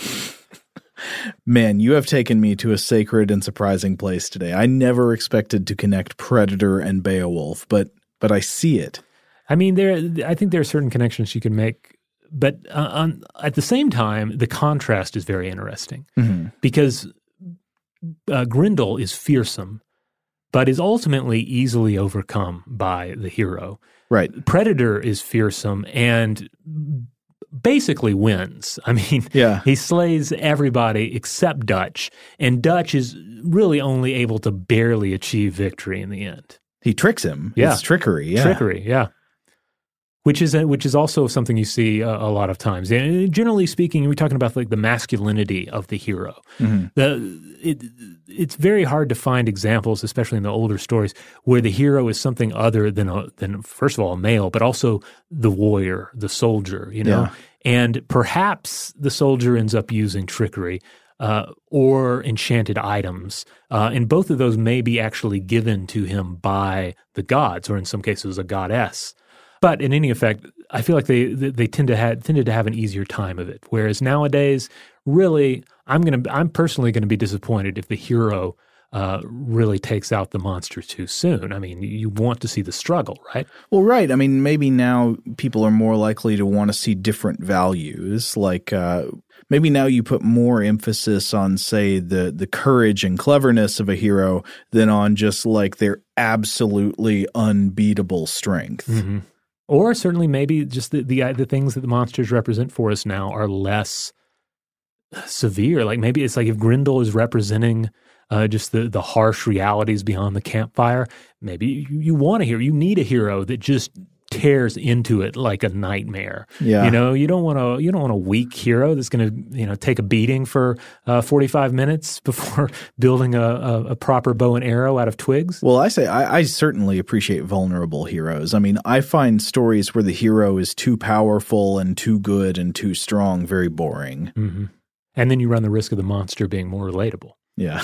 Speaker 1: Man, you have taken me to a sacred and surprising place today. I never expected to connect Predator and Beowulf, but but I see it.
Speaker 2: I mean, there. I think there are certain connections you can make, but uh, on, at the same time, the contrast is very interesting mm-hmm. because uh, Grendel is fearsome, but is ultimately easily overcome by the hero.
Speaker 1: Right.
Speaker 2: Predator is fearsome and basically wins. I mean,
Speaker 1: yeah.
Speaker 2: he slays everybody except Dutch, and Dutch is really only able to barely achieve victory in the end.
Speaker 1: He tricks him.
Speaker 2: Yeah.
Speaker 1: It's trickery. Yeah.
Speaker 2: Trickery, yeah. Which is a, which is also something you see a, a lot of times. And generally speaking, we're talking about like the masculinity of the hero. Mm-hmm. The it, it's very hard to find examples, especially in the older stories, where the hero is something other than a, than first of all a male, but also the warrior, the soldier. You know,
Speaker 1: yeah.
Speaker 2: And perhaps the soldier ends up using trickery uh, or enchanted items, uh, and both of those may be actually given to him by the gods, or in some cases a goddess. But in any effect, I feel like they they tend to have tended to have an easier time of it. Whereas nowadays, really, I'm gonna I'm personally going to be disappointed if the hero uh, really takes out the monster too soon. I mean, you want to see the struggle, right?
Speaker 1: Well, right. I mean, maybe now people are more likely to want to see different values. Like uh, maybe now you put more emphasis on, say, the the courage and cleverness of a hero than on just like their absolutely unbeatable strength.
Speaker 2: Mm-hmm. Or certainly maybe just the, the the things that the monsters represent for us now are less severe. Like maybe it's like if Grendel is representing uh, just the, the harsh realities beyond the campfire, maybe you, you want a hero. You need a hero that just tears into it like a nightmare.
Speaker 1: Yeah.
Speaker 2: You know, you don't want to you don't want a weak hero that's going to, you know, take a beating for uh, forty-five minutes before building a, a, a proper bow and arrow out of twigs.
Speaker 1: Well, I say I, I certainly appreciate vulnerable heroes. I mean, I find stories where the hero is too powerful and too good and too strong very boring.
Speaker 2: Mm-hmm. And then you run the risk of the monster being more relatable.
Speaker 1: Yeah.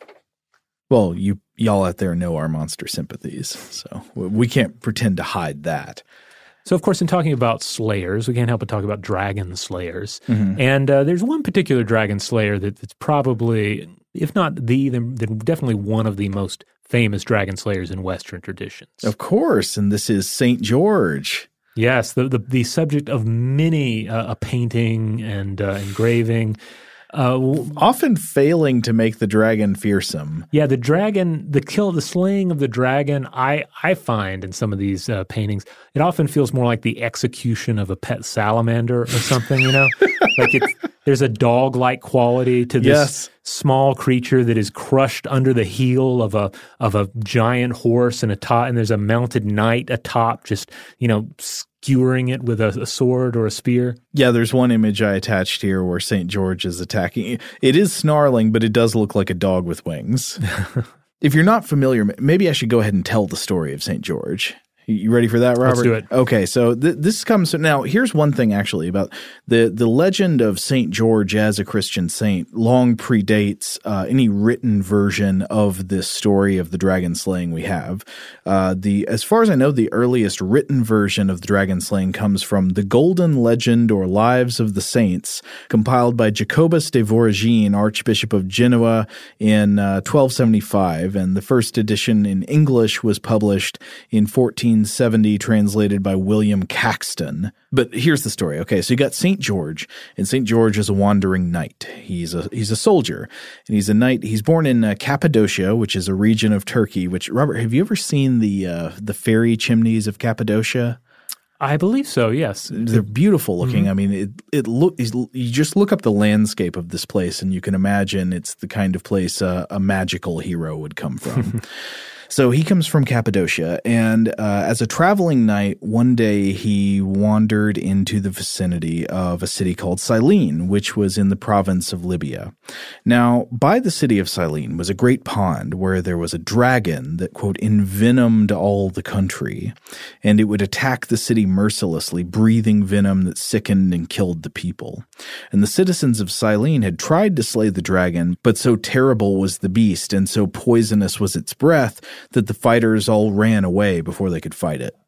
Speaker 1: Well, you y'all out there know our monster sympathies, so we can't pretend to hide that.
Speaker 2: So, of course, in talking about slayers, we can't help but talk about dragon slayers.
Speaker 1: Mm-hmm.
Speaker 2: And uh, there's one particular dragon slayer that, that's probably, if not the, then, then definitely one of the most famous dragon slayers in Western traditions.
Speaker 1: Of course, and this is Saint George.
Speaker 2: Yes, the the, the subject of many uh, a painting and uh, engraving. Uh,
Speaker 1: Often failing to make the dragon fearsome.
Speaker 2: Yeah, the dragon, the kill, the slaying of the dragon, I, I find in some of these uh, paintings, it often feels more like the execution of a pet salamander or something, you know? Like it's, there's a dog-like quality to this
Speaker 1: yes.
Speaker 2: small creature that is crushed under the heel of a of a giant horse and a top, and there's a mounted knight atop, just, you know, skewering it with a, a sword or a spear.
Speaker 1: Yeah, there's one image I attached here where Saint George is attacking. It is snarling, but it does look like a dog with wings. If you're not familiar, maybe I should go ahead and tell the story of Saint George. You ready for that, Robert?
Speaker 2: Let's do it.
Speaker 1: Okay, so th- this comes – now, here's one thing actually about the, the legend of Saint George as a Christian saint long predates uh, any written version of this story of the dragon slaying we have. Uh, the as far as I know, the earliest written version of the dragon slaying comes from the Golden Legend or Lives of the Saints, compiled by Jacobus de Voragine, Archbishop of Genoa, in uh, twelve seventy-five, and the first edition in English was published in fourteen seventy, translated by William Caxton. But here's the story. Okay, so you got Saint George, and Saint George is a wandering knight. He's a he's a soldier, and he's a knight. He's born in uh, Cappadocia, which is a region of Turkey. Which, Robert, have you ever seen the uh, the fairy chimneys of Cappadocia?
Speaker 2: I believe so, yes.
Speaker 1: They're beautiful looking.
Speaker 2: Mm-hmm.
Speaker 1: I mean, it it look you just look up the landscape of this place, and you can imagine it's the kind of place uh, a magical hero would come from. So he comes from Cappadocia, and uh, as a traveling knight, one day he wandered into the vicinity of a city called Cyllene, which was in the province of Libya. Now, by the city of Cyllene was a great pond where there was a dragon that, quote, envenomed all the country, and it would attack the city mercilessly, breathing venom that sickened and killed the people. And the citizens of Cyllene had tried to slay the dragon, but so terrible was the beast and so poisonous was its breath that the fighters all ran away before they could fight it.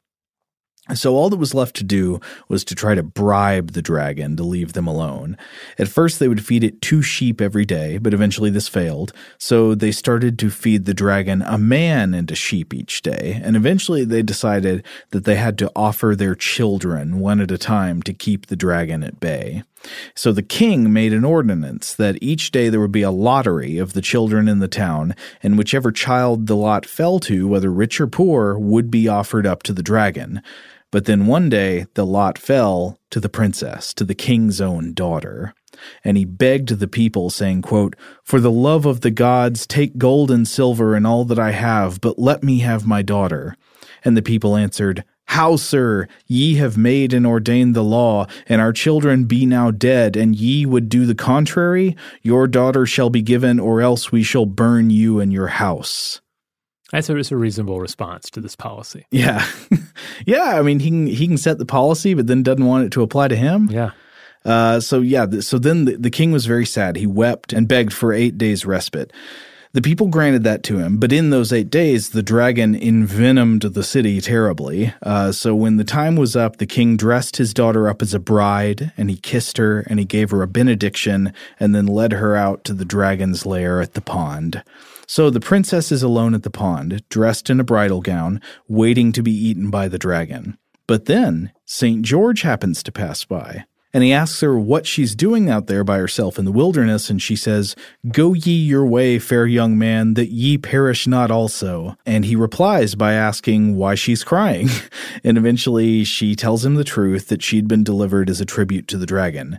Speaker 1: So all that was left to do was to try to bribe the dragon to leave them alone. At first they would feed it two sheep every day, but eventually this failed. So they started to feed the dragon a man and a sheep each day, and eventually they decided that they had to offer their children one at a time to keep the dragon at bay. So the king made an ordinance that each day there would be a lottery of the children in the town, and whichever child the lot fell to, whether rich or poor, would be offered up to the dragon. But then one day the lot fell to the princess, to the king's own daughter. And he begged the people, saying, quote, "For the love of the gods, take gold and silver and all that I have, but let me have my daughter." And the people answered, "How, sir? Ye have made and ordained the law, and our children be now dead, and ye would do the contrary? Your daughter shall be given, or else we shall burn you and your house."
Speaker 2: That's a, it's a reasonable response to this policy.
Speaker 1: Yeah. yeah, I mean, he can, he can set the policy, but then doesn't want it to apply to him.
Speaker 2: Yeah.
Speaker 1: Uh, so, yeah, so then the, the king was very sad. He wept and begged for eight days' respite. The people granted that to him, but in those eight days, the dragon envenomed the city terribly. Uh, so when the time was up, the king dressed his daughter up as a bride, and he kissed her, and he gave her a benediction, and then led her out to the dragon's lair at the pond. So the princess is alone at the pond, dressed in a bridal gown, waiting to be eaten by the dragon. But then Saint George happens to pass by. And he asks her what she's doing out there by herself in the wilderness, and she says, "Go ye your way, fair young man, that ye perish not also." And he replies by asking why she's crying. And eventually she tells him the truth, that she'd been delivered as a tribute to the dragon.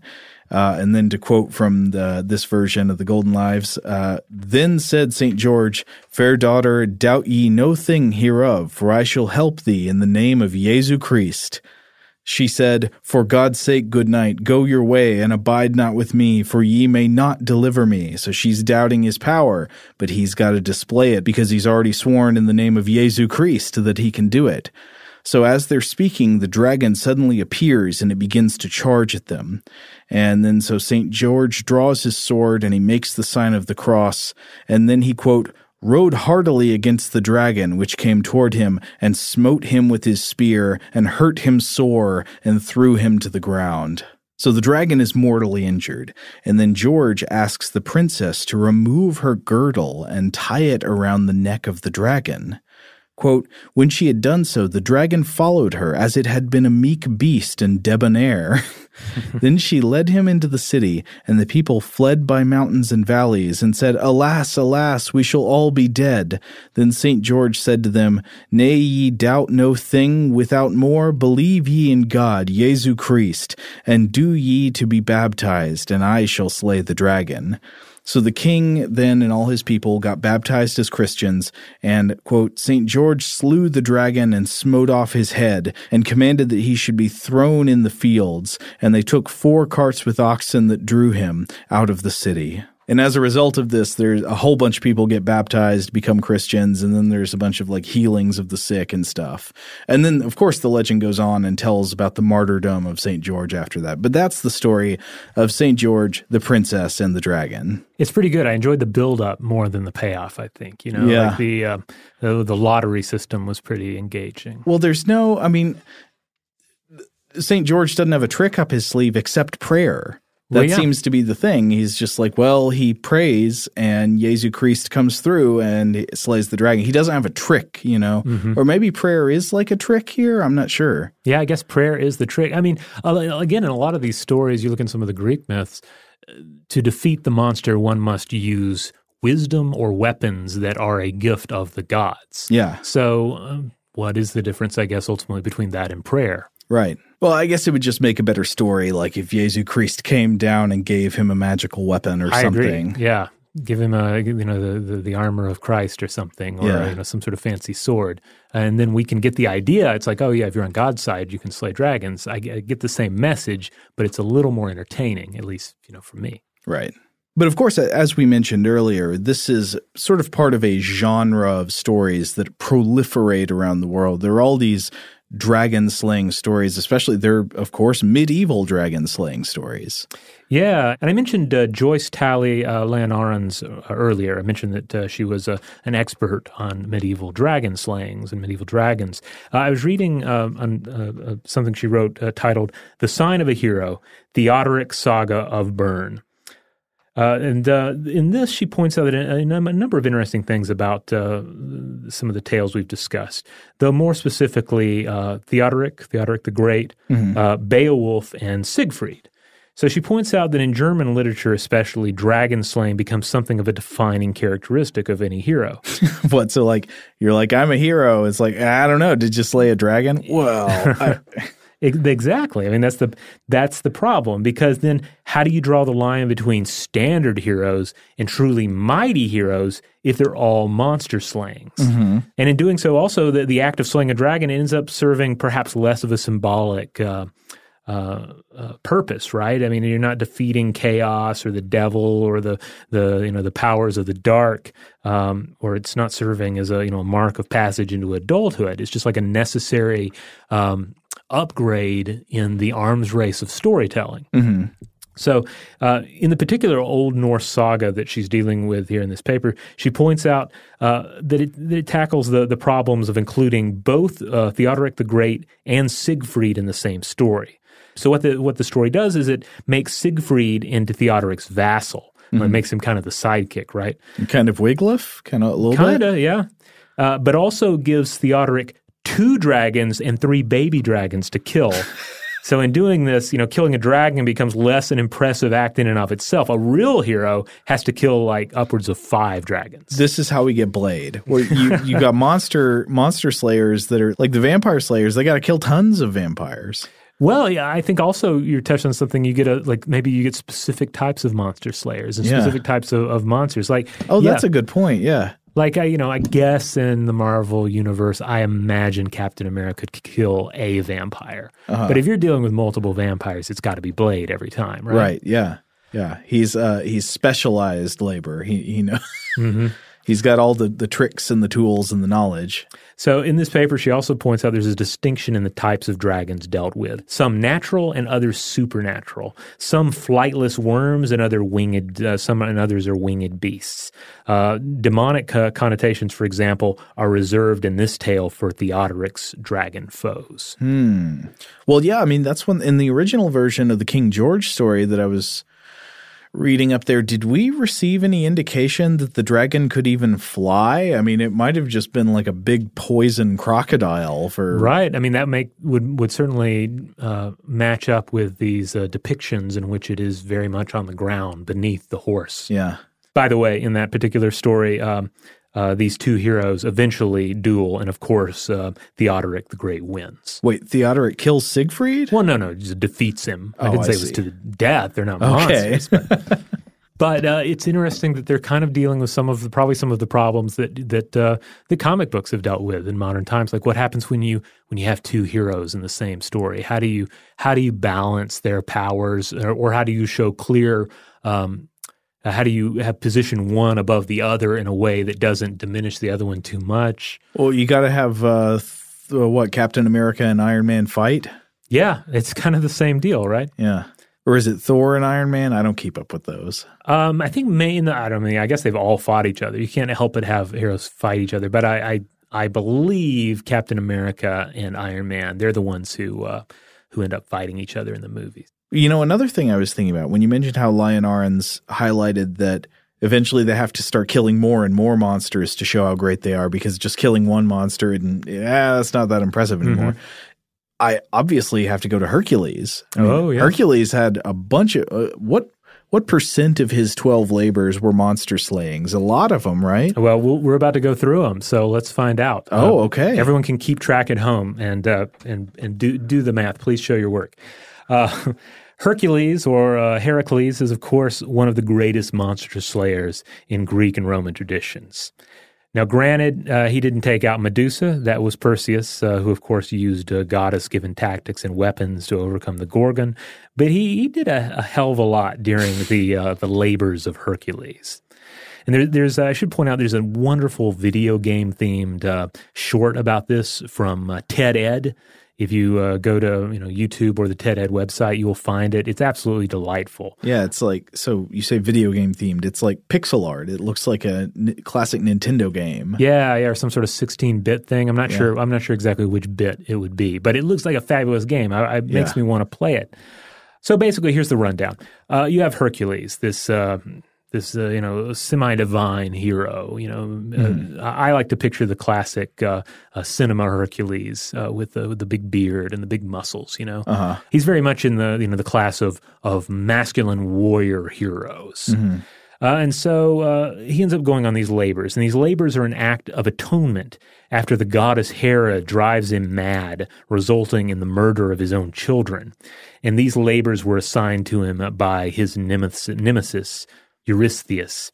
Speaker 1: Uh, and then to quote from the, this version of the Golden Lives, uh, then said Saint George, fair daughter, doubt ye no thing hereof, for I shall help thee in the name of Jesu Christ. She said, for God's sake, good night, go your way, and abide not with me, for ye may not deliver me. So she's doubting his power, but he's got to display it because he's already sworn in the name of Jesu Christ that he can do it. So as they're speaking, the dragon suddenly appears and it begins to charge at them. And then so Saint George draws his sword and he makes the sign of the cross, and then he, quote, rode heartily against the dragon, which came toward him, and smote him with his spear, and hurt him sore, and threw him to the ground. So the dragon is mortally injured, and then George asks the princess to remove her girdle and tie it around the neck of the dragon. Quote, when she had done so, the dragon followed her as it had been a meek beast and debonair. Then she led him into the city, and the people fled by mountains and valleys, and said, alas, alas, we shall all be dead. Then Saint George said to them, nay, ye doubt no thing without more, believe ye in God, Jesu Christ, and do ye to be baptized, and I shall slay the dragon. So the king then and all his people got baptized as Christians, and, quote, Saint George slew the dragon and smote off his head, and commanded that he should be thrown in the fields, and they took four carts with oxen that drew him out of the city. And as a result of this, there's a whole bunch of people get baptized, become Christians, and then there's a bunch of like healings of the sick and stuff. And then, of course, the legend goes on and tells about the martyrdom of Saint George after that. But that's the story of Saint George, the princess, and the dragon.
Speaker 2: It's pretty good. I enjoyed the build-up more than the payoff, I think. You know,
Speaker 1: yeah.
Speaker 2: like the, uh, the the lottery system was pretty engaging.
Speaker 1: Well, there's no, I mean, Saint George doesn't have a trick up his sleeve except prayer. That
Speaker 2: well, yeah.
Speaker 1: seems to be the thing. He's just like, well, he prays and Jesu Christ comes through and slays the dragon. He doesn't have a trick, you know, mm-hmm. or maybe prayer is like a trick here. I'm not sure.
Speaker 2: Yeah, I guess prayer is the trick. I mean, again, in a lot of these stories, you look in some of the Greek myths, to defeat the monster, one must use wisdom or weapons that are a gift of the gods.
Speaker 1: Yeah.
Speaker 2: So um, what is the difference, I guess, ultimately between that and prayer?
Speaker 1: Right. Well, I guess it would just make a better story, like if Jesu Christ came down and gave him a magical weapon or
Speaker 2: I
Speaker 1: something.
Speaker 2: Agree. Yeah, give him a you know the, the, the armor of Christ or something, or
Speaker 1: yeah.
Speaker 2: you know some sort of fancy sword, and then we can get the idea. It's like, oh yeah, if you're on God's side, you can slay dragons. I, I get the same message, but it's a little more entertaining, at least you know for me.
Speaker 1: Right. But of course, as we mentioned earlier, this is sort of part of a genre of stories that proliferate around the world. There are all these dragon slaying stories, especially they're, of course, medieval dragon slaying stories.
Speaker 2: Yeah, and I mentioned uh, Joyce Talley uh, Lanarans uh, earlier. I mentioned that uh, she was uh, an expert on medieval dragon slayings and medieval dragons. Uh, I was reading uh, on, uh, uh, something she wrote uh, titled "The Sign of a Hero: Theodoric Saga of Bern." Uh, and uh, in this, she points out that a, a number of interesting things about uh, some of the tales we've discussed, though more specifically uh, Theodoric, Theodoric the Great, mm-hmm. uh, Beowulf, and Siegfried. So she points out that in German literature especially, dragon slaying becomes something of a defining characteristic of any hero.
Speaker 1: What? So like, you're like, I'm a hero. It's like, I don't know, did you slay a dragon? Well, I...
Speaker 2: Exactly. I mean, that's the that's the problem, because then how do you draw the line between standard heroes and truly mighty heroes if they're all monster slayings?
Speaker 1: Mm-hmm.
Speaker 2: And in doing so, also, the, the act of slaying a dragon ends up serving perhaps less of a symbolic uh, uh, uh, purpose, right? I mean, you're not defeating chaos or the devil or the the you know the powers of the dark, um, or it's not serving as a you know a mark of passage into adulthood. It's just like a necessary um, upgrade in the arms race of storytelling.
Speaker 1: Mm-hmm.
Speaker 2: So uh, in the particular Old Norse saga that she's dealing with here in this paper, she points out uh, that, it, that it tackles the, the problems of including both uh, Theodoric the Great and Siegfried in the same story. So what the what the story does is it makes Siegfried into Theodoric's vassal. Mm-hmm. It makes him kind of the sidekick, right?
Speaker 1: Kind of Wiglaf? Kind of a little
Speaker 2: Kinda,
Speaker 1: bit?
Speaker 2: Kind of, yeah. Uh, but also gives Theodoric two dragons and three baby dragons to kill. So in doing this, you know, killing a dragon becomes less an impressive act in and of itself. A real hero has to kill like upwards of five dragons.
Speaker 1: This is how we get Blade, where you, you got monster monster slayers that are like the vampire slayers. They got to kill tons of vampires.
Speaker 2: Well, yeah, I think also you're touching on something. You get a like maybe you get specific types of monster slayers and
Speaker 1: Yeah.
Speaker 2: specific types of, of monsters. Like,
Speaker 1: Oh,
Speaker 2: yeah,
Speaker 1: that's a good point. Yeah.
Speaker 2: like I, you know, I guess in the Marvel universe, I imagine Captain America could kill a vampire.
Speaker 1: Uh-huh.
Speaker 2: But if you're dealing with multiple vampires, it's got to be Blade every time, right?
Speaker 1: Right. Yeah. Yeah. He's uh he's specialized labor. He he knows.
Speaker 2: Mm-hmm.
Speaker 1: He's got all the, the tricks and the tools and the knowledge.
Speaker 2: So in this paper, she also points out there's a distinction in the types of dragons dealt with. Some natural and others supernatural. Some flightless worms and other winged, uh, some and others are winged beasts. Uh, demonic uh, connotations, for example, are reserved in this tale for Theodoric's dragon foes.
Speaker 1: Hmm. Well, yeah, I mean, that's when in the original version of the King George story that I was reading up there, did we receive any indication that the dragon could even fly? I mean, it might have just been like a big poison crocodile for
Speaker 2: Right. I mean, that make would would certainly uh, match up with these uh, depictions in which it is very much on the ground beneath the horse.
Speaker 1: Yeah.
Speaker 2: By the way, in that particular story, um, uh, these two heroes eventually duel, and of course, uh, Theodoric the Great wins.
Speaker 1: Wait, Theodoric kills Siegfried?
Speaker 2: Well, no, no, just defeats him. I
Speaker 1: Oh,
Speaker 2: didn't
Speaker 1: I
Speaker 2: say it was
Speaker 1: see.
Speaker 2: to the death. They're not
Speaker 1: Okay.
Speaker 2: monsters. But, but uh, it's interesting that they're kind of dealing with some of the, probably some of the problems that that uh, the comic books have dealt with in modern times. Like what happens when you when you have two heroes in the same story? How do you how do you balance their powers, or, or how do you show clear? Um, Uh, how do you have position one above the other in a way that doesn't diminish the other one too much?
Speaker 1: Well, you got to have uh, th- what Captain America and Iron Man fight?
Speaker 2: Yeah, it's kind of the same deal, right?
Speaker 1: Yeah. Or is it Thor and Iron Man? I don't keep up with those.
Speaker 2: Um, I think main. I don't mean. I guess they've all fought each other. You can't help but have heroes fight each other. But I, I, I believe Captain America and Iron Man, they're the ones who, uh, who end up fighting each other in the movies.
Speaker 1: You know, another thing I was thinking about when you mentioned how Lion Arons highlighted that eventually they have to start killing more and more monsters to show how great they are, because just killing one monster and yeah, that's not that impressive anymore. Mm-hmm. I obviously have to go to Hercules. I mean,
Speaker 2: oh, yeah.
Speaker 1: Hercules had a bunch of uh, what what percent of his twelve labors were monster slayings? A lot of them, right?
Speaker 2: Well, we'll we're about to go through them, so let's find out.
Speaker 1: Oh,
Speaker 2: uh,
Speaker 1: okay.
Speaker 2: Everyone can keep track at home and uh, and and do do the math. Please show your work. Uh, Hercules, or uh, Heracles, is, of course, one of the greatest monster slayers in Greek and Roman traditions. Now, granted, uh, he didn't take out Medusa. That was Perseus, uh, who, of course, used uh, goddess-given tactics and weapons to overcome the Gorgon. But he, he did a, a hell of a lot during the uh, the labors of Hercules. And there, there's, uh, I should point out, there's a wonderful video game-themed uh, short about this from uh, TED Ed. If you uh, go to you know YouTube or the TED Ed website, you will find it. It's absolutely delightful.
Speaker 1: Yeah, it's like, so you say video game themed. It's like pixel art. It looks like a n- classic Nintendo game.
Speaker 2: Yeah, yeah, or some sort of sixteen-bit thing. I'm not
Speaker 1: Yeah.
Speaker 2: sure. I'm not sure exactly which bit it would be, but it looks like a fabulous game. I, it makes
Speaker 1: Yeah.
Speaker 2: me want to play it. So basically, here's the rundown. Uh, you have Hercules, this uh, this uh, you know semi-divine hero. You know,
Speaker 1: Mm-hmm.
Speaker 2: uh, I like to picture the classic uh, uh, cinema Hercules uh, with the with the big beard and the big muscles. You know,
Speaker 1: Uh-huh.
Speaker 2: he's very much in the you know the class of of masculine warrior heroes.
Speaker 1: Mm-hmm.
Speaker 2: Uh, and so uh, he ends up going on these labors, and these labors are an act of atonement after the goddess Hera drives him mad, resulting in the murder of his own children. And these labors were assigned to him by his nemesis, nemesis Eurystheus.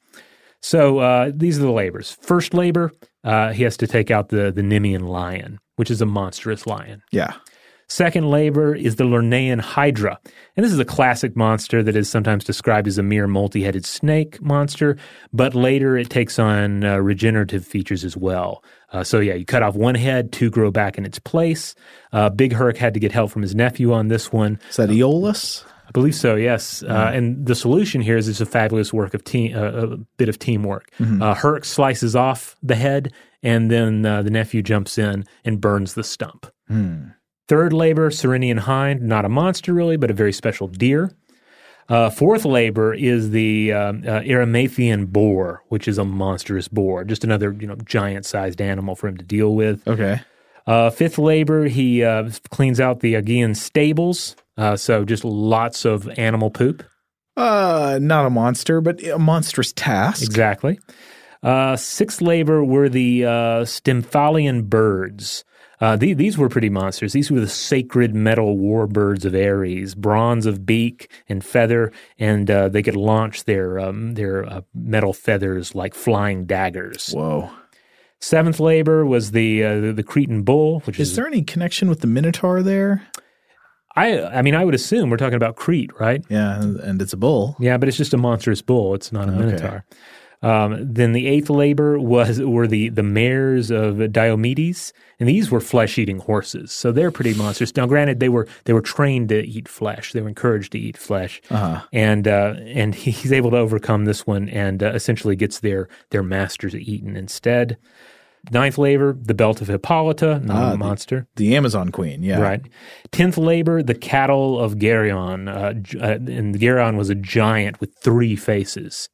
Speaker 2: So uh, these are the labors. First labor, uh, he has to take out the, the Nemean lion, which is a monstrous lion.
Speaker 1: Yeah.
Speaker 2: Second labor is the Lernaean Hydra. And this is a classic monster that is sometimes described as a mere multi-headed snake monster, but later it takes on uh, regenerative features as well. Uh, so yeah, you cut off one head, two grow back in its place. Uh, Big Herc had to get help from his nephew on this one.
Speaker 1: Is that Aeolus?
Speaker 2: I believe so, yes. Uh, and the solution here is it's a fabulous work of team, uh, a bit of teamwork.
Speaker 1: Mm-hmm.
Speaker 2: Uh, Herc slices off the head, and then uh, the nephew jumps in and burns the stump.
Speaker 1: Hmm.
Speaker 2: Third labor, Ceryneian hind, not a monster really, but a very special deer. Uh, fourth labor is the uh, uh, Erymathian boar, which is a monstrous boar, just another you know giant-sized animal for him to deal with.
Speaker 1: Okay.
Speaker 2: Uh, fifth labor, he uh, cleans out the Aegean stables, uh, so just lots of animal poop.
Speaker 1: Uh, not a monster, but a monstrous task.
Speaker 2: Exactly. Uh, sixth labor were the uh, Stymphalian birds. Uh, the, these were pretty monsters. These were the sacred metal warbirds of Ares, bronze of beak and feather, and uh, they could launch their um, their uh, metal feathers like flying daggers.
Speaker 1: Whoa.
Speaker 2: Seventh labor was the uh, the, the Cretan bull, which is.
Speaker 1: Is there any connection with the Minotaur there?
Speaker 2: I I mean, I would assume we're talking about Crete, right?
Speaker 1: Yeah, and it's a bull.
Speaker 2: Yeah, but it's just a monstrous bull. It's not a
Speaker 1: Okay.
Speaker 2: Minotaur. Um, then the eighth labor was were the the mares of Diomedes, and these were flesh-eating horses, so they're pretty monstrous. Now, granted, they were they were trained to eat flesh; they were encouraged to eat flesh,
Speaker 1: Uh-huh.
Speaker 2: and uh, and he's able to overcome this one, and uh, essentially gets their their masters eaten instead. Ninth labor, the belt of Hippolyta, not
Speaker 1: Ah,
Speaker 2: a
Speaker 1: the-
Speaker 2: monster.
Speaker 1: The Amazon Queen, yeah.
Speaker 2: Right. Tenth labor, the cattle of Geryon, uh, j- uh, and Geryon was a giant with three faces.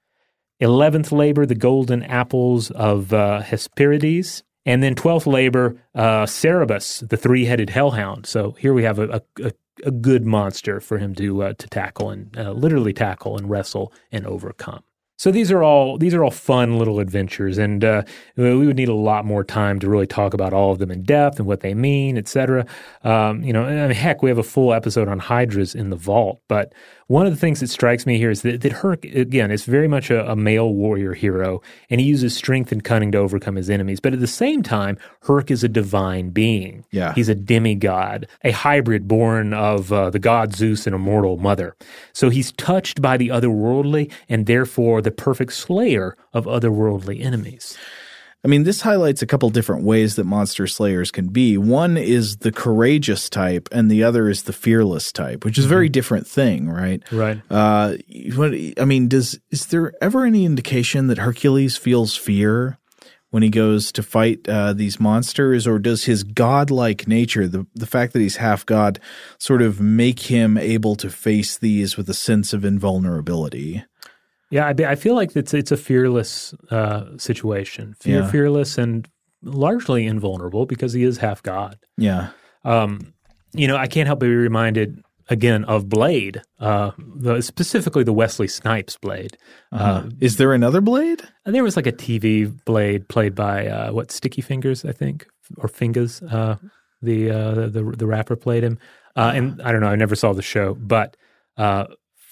Speaker 2: Eleventh labor, the golden apples of uh, Hesperides. And then twelfth labor, uh, Cerberus, the three-headed hellhound. So here we have a, a, a good monster for him to uh, to tackle and uh, literally tackle and wrestle and overcome. So these are all these are all fun little adventures, and uh, we would need a lot more time to really talk about all of them in depth and what they mean, et cetera. Um, you know, I mean, heck, we have a full episode on Hydras in the vault. But one of the things that strikes me here is that, that Herc, again, is very much a, a male warrior hero, and he uses strength and cunning to overcome his enemies. But at the same time, Herc is a divine being.
Speaker 1: Yeah.
Speaker 2: He's a demigod, a hybrid born of uh, the god Zeus and a mortal mother. So he's touched by the otherworldly, and therefore the perfect slayer of otherworldly enemies.
Speaker 1: I mean, this highlights a couple different ways that monster slayers can be. One is the courageous type, and the other is the fearless type, which is a very different thing, right?
Speaker 2: Right.
Speaker 1: Uh, what, I mean, does is there ever any indication that Hercules feels fear when he goes to fight uh, these monsters, or does his godlike nature, the the fact that he's half god, sort of make him able to face these with a sense of invulnerability?
Speaker 2: Yeah, I, be- I feel like it's it's a fearless uh, situation. Fear,
Speaker 1: Yeah.
Speaker 2: fearless, and largely invulnerable because he is half god.
Speaker 1: Yeah.
Speaker 2: Um, you know, I can't help but be reminded again of Blade, uh, the, specifically the Wesley Snipes Blade.
Speaker 1: Uh-huh.
Speaker 2: Uh,
Speaker 1: is there another Blade?
Speaker 2: and there was like a T V Blade played by uh, what Sticky Fingers, I think, or Fingers. Uh, the, uh, the the the rapper played him, uh, and I don't know. I never saw the show, but uh,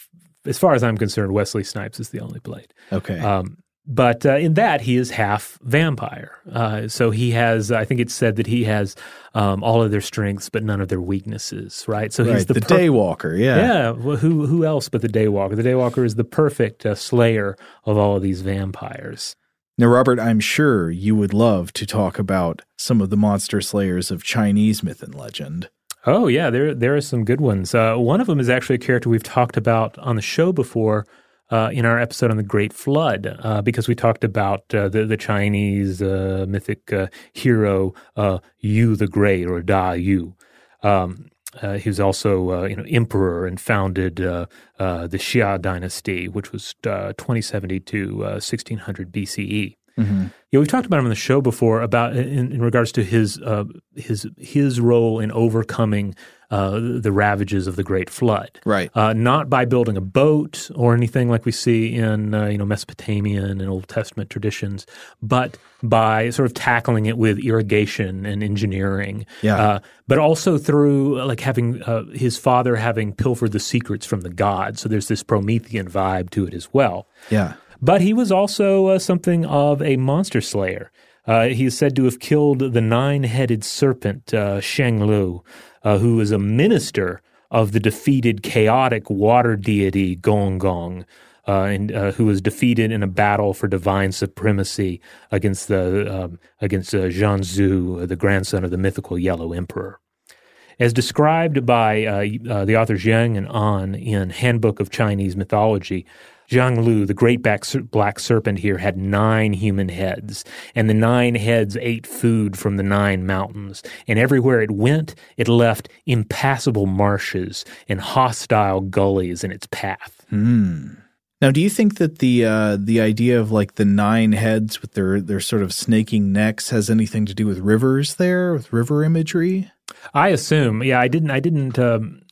Speaker 2: as far as I'm concerned, Wesley Snipes is the only Blade.
Speaker 1: Okay.
Speaker 2: Um, but uh, in that, he is half vampire. Uh, so he has, I think it's said that he has um, all of their strengths, but none of their weaknesses, right? So
Speaker 1: right,
Speaker 2: he's the,
Speaker 1: the
Speaker 2: per-
Speaker 1: Daywalker, yeah.
Speaker 2: Yeah, well, who who else but the Daywalker? The Daywalker is the perfect uh, slayer of all of these vampires.
Speaker 1: Now, Robert, I'm sure you would love to talk about some of the monster slayers of Chinese myth and legend.
Speaker 2: Oh, yeah, there there are some good ones. Uh, one of them is actually a character we've talked about on the show before uh, in our episode on the Great Flood, uh, because we talked about uh, the, the Chinese uh, mythic uh, hero, uh, Yu the Great, or Da Yu. Um, uh, he was also uh, you know, emperor and founded uh, uh, the Xia dynasty, which was uh, twenty seventy to uh, sixteen hundred B C E.
Speaker 1: Mm-hmm.
Speaker 2: Yeah, we've talked about him on the show before about in, in regards to his uh, his his role in overcoming uh, the ravages of the Great Flood.
Speaker 1: Right.
Speaker 2: Uh, not by building a boat or anything like we see in uh, you know Mesopotamian and Old Testament traditions, but by sort of tackling it with irrigation and engineering.
Speaker 1: Yeah.
Speaker 2: Uh, but also through uh, like having uh, his father having pilfered the secrets from the gods. So there's this Promethean vibe to it as well.
Speaker 1: Yeah.
Speaker 2: But he was also uh, something of a monster slayer. Uh, he is said to have killed the nine-headed serpent, uh, Sheng Lu, uh, who was a minister of the defeated chaotic water deity Gong Gong, uh, and uh, who was defeated in a battle for divine supremacy against the um, against uh, Zhang Zu, the grandson of the mythical Yellow Emperor. As described by uh, uh, the authors Yang and An in Handbook of Chinese Mythology, Zhang Lu, the great black serpent here, had nine human heads, and the nine heads ate food from the nine mountains, and everywhere it went, it left impassable marshes and hostile gullies in its path.
Speaker 1: Hmm. Now, do you think that the uh, the idea of like the nine heads with their, their sort of snaking necks has anything to do with rivers there, with river imagery?
Speaker 2: I assume, yeah. I didn't. I didn't um,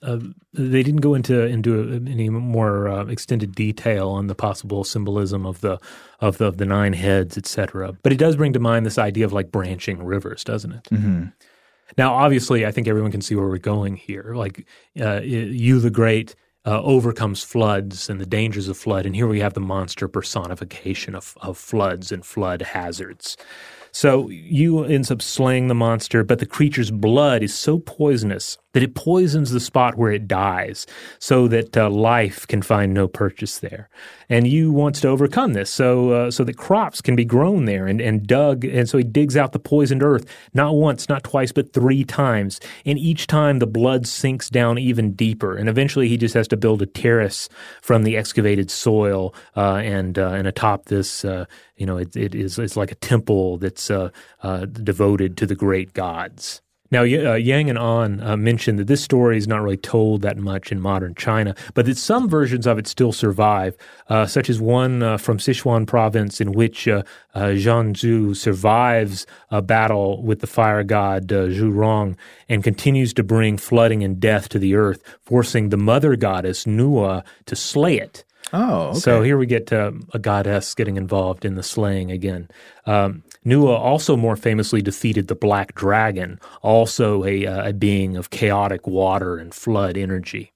Speaker 2: uh, they didn't go into into any more uh, extended detail on the possible symbolism of the of the, of the nine heads, et cetera. But it does bring to mind this idea of like branching rivers, doesn't it?
Speaker 1: Mm-hmm.
Speaker 2: Now, obviously, I think everyone can see where we're going here. Like uh, Yu the Great uh, overcomes floods and the dangers of flood, and here we have the monster personification of, of floods and flood hazards. So Yu ends up slaying the monster, but the creature's blood is so poisonous that it poisons the spot where it dies so that uh, life can find no purchase there. And Yu wants to overcome this so uh, so that crops can be grown there and, and dug. And so he digs out the poisoned earth, not once, not twice, but three times. And each time the blood sinks down even deeper. And eventually he just has to build a terrace from the excavated soil uh, and uh, and atop this, uh, you know, it, it is it's like a temple that's uh, uh, devoted to the great gods. Now, uh, Yang and An uh, mentioned that this story is not really told that much in modern China, but that some versions of it still survive, uh, such as one uh, from Sichuan province in which uh, uh, Zhang Zhu survives a battle with the fire god uh, Zhu Rong and continues to bring flooding and death to the earth, forcing the mother goddess Nua to slay it.
Speaker 1: Oh, okay.
Speaker 2: So here we get uh, a goddess getting involved in the slaying again. Um, Nua also more famously defeated the Black Dragon, also a, uh, a being of chaotic water and flood energy.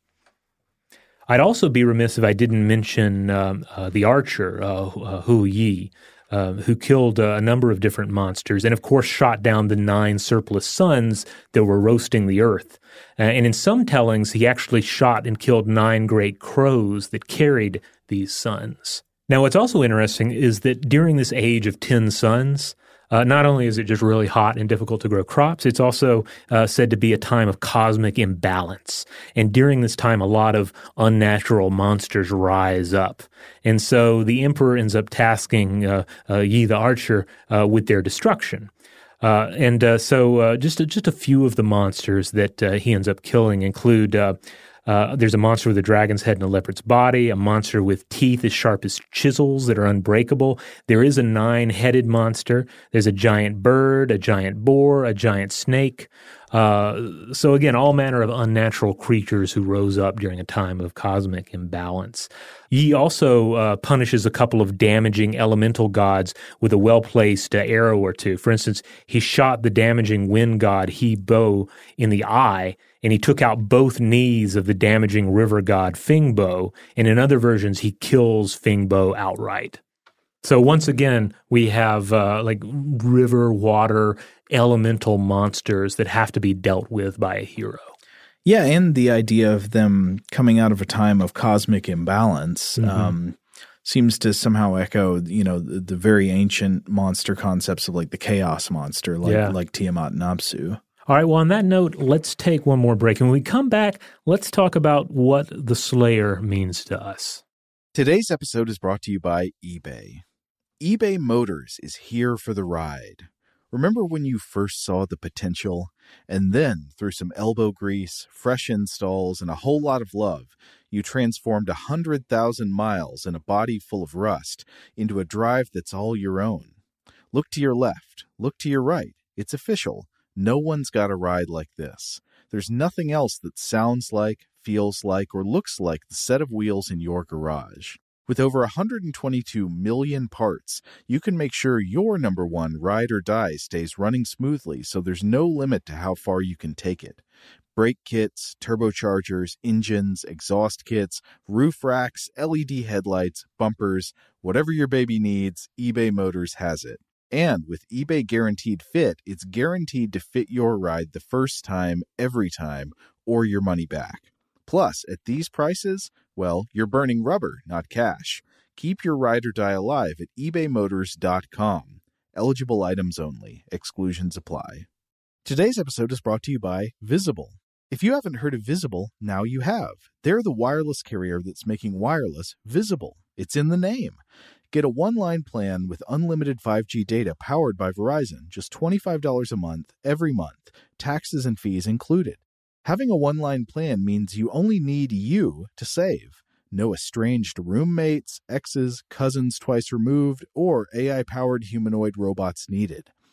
Speaker 2: I'd also be remiss if I didn't mention um, uh, the archer, uh, uh, Hu Yi, uh, who killed uh, a number of different monsters and, of course, shot down the nine surplus suns that were roasting the earth. Uh, and in some tellings, he actually shot and killed nine great crows that carried these suns. Now, what's also interesting is that during this age of ten suns, uh, not only is it just really hot and difficult to grow crops, it's also uh, said to be a time of cosmic imbalance. And during this time, a lot of unnatural monsters rise up. And so the emperor ends up tasking uh, uh, Yi the archer uh, with their destruction. Uh, and uh, so uh, just, a, just a few of the monsters that uh, he ends up killing include uh, uh, there's a monster with a dragon's head and a leopard's body, a monster with teeth as sharp as chisels that are unbreakable. There is a nine-headed monster. There's a giant bird, a giant boar, a giant snake. Uh, so again, all manner of unnatural creatures who rose up during a time of cosmic imbalance. Yi also uh, punishes a couple of damaging elemental gods with a well-placed uh, arrow or two. For instance, he shot the damaging wind god He Bo in the eye, and he took out both knees of the damaging river god Feng Bo, and in other versions, he kills Feng Bo outright. So once again, we have uh, like river, water, elemental monsters that have to be dealt with by a hero.
Speaker 1: Yeah, and the idea of them coming out of a time of cosmic imbalance mm-hmm. um, seems to somehow echo, you know, the, the very ancient monster concepts of like the chaos monster, like yeah. like Tiamat and Apsu.
Speaker 2: All right, well, on that note, let's take one more break. And when we come back, let's talk about what the Slayer means to us.
Speaker 9: Today's episode is brought to you by eBay. eBay Motors is here for the ride. Remember when you first saw the potential? And then, through some elbow grease, fresh installs, and a whole lot of love, you transformed one hundred thousand miles and a body full of rust into a drive that's all your own. Look to your left. Look to your right. It's official. No one's got a ride like this. There's nothing else that sounds like, feels like, or looks like the set of wheels in your garage. With over one hundred twenty-two million parts, you can make sure your number one ride or die stays running smoothly so there's no limit to how far you can take it. Brake kits, turbochargers, engines, exhaust kits, roof racks, L E D headlights, bumpers, whatever your baby needs, eBay Motors has it. And with eBay Guaranteed Fit, it's guaranteed to fit your ride the first time, every time, or your money back. Plus, at these prices, well, you're burning rubber, not cash. Keep your ride or die alive at ebay motors dot com. Eligible items only. Exclusions apply. Today's episode is brought to you by Visible. If you haven't heard of Visible, now you have. They're the wireless carrier that's making wireless visible. It's in the name. Get a one-line plan with unlimited five G data powered by Verizon, just twenty-five dollars a month, every month, taxes and fees included. Having a one-line plan means you only need you to save. No estranged roommates, exes, cousins twice removed, or A I-powered humanoid robots needed.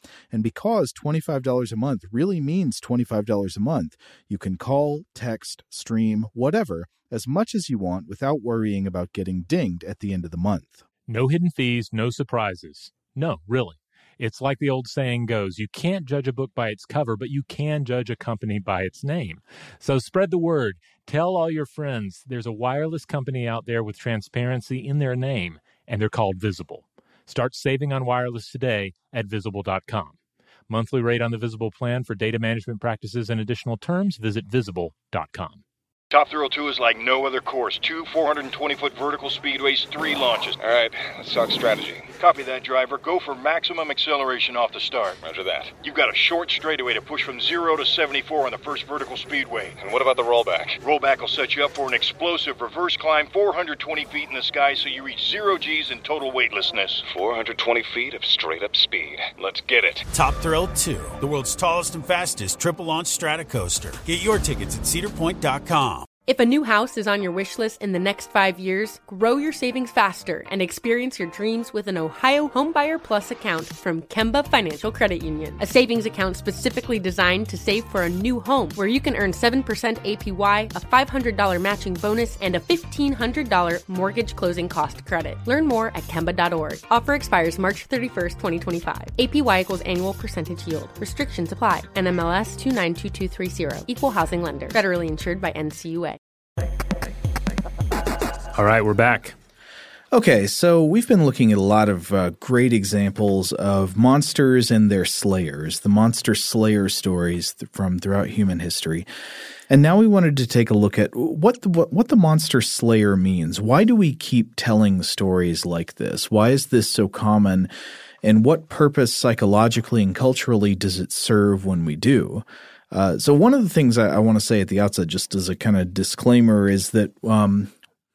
Speaker 9: And because twenty-five dollars a month really means twenty-five dollars a month, you can call, text, stream, whatever, as much as you want without worrying about getting dinged at the end of the month.
Speaker 8: No hidden fees, no surprises. No, really. It's like the old saying goes, you can't judge a book by its cover, but you can judge a company by its name. So spread the word. Tell all your friends there's a wireless company out there with transparency in their name, and they're called Visible. Start saving on wireless today at visible dot com. Monthly rate on the Visible plan for data management practices and additional terms, visit visible dot com.
Speaker 4: Top Thrill two is like no other course. Two four hundred twenty foot vertical speedways, three launches.
Speaker 5: All right, let's talk strategy.
Speaker 4: Copy that, driver. Go for maximum acceleration off the start.
Speaker 5: Roger that.
Speaker 4: You've got a short straightaway to push from zero to seventy-four on the first vertical speedway.
Speaker 5: And what about the rollback?
Speaker 4: Rollback will set you up for an explosive reverse climb four hundred twenty feet in the sky so you reach zero G's and total weightlessness.
Speaker 5: four hundred twenty feet of straight-up speed. Let's get it.
Speaker 6: Top Thrill two, the world's tallest and fastest triple-launch stratocoaster. Get your tickets at cedar point dot com.
Speaker 10: If a new house is on your wish list in the next five years, grow your savings faster and experience your dreams with an Ohio Homebuyer Plus account from Kemba Financial Credit Union. A savings account specifically designed to save for a new home where you can earn seven percent A P Y, a five hundred dollars matching bonus, and a fifteen hundred dollars mortgage closing cost credit. Learn more at Kemba dot org. Offer expires March thirty-first, twenty twenty-five. A P Y equals annual percentage yield. Restrictions apply. N M L S two nine two two three zero. Equal housing lender. Federally insured by N C U A.
Speaker 2: All right, we're back.
Speaker 1: Okay, so we've been looking at a lot of uh, great examples of monsters and their slayers, the monster slayer stories th- from throughout human history. And now we wanted to take a look at what the, what, what the monster slayer means. Why do we keep telling stories like this? Why is this so common? And what purpose psychologically and culturally does it serve when we do? Uh, so one of the things I, I want to say at the outset, just as a kind of disclaimer, is that um,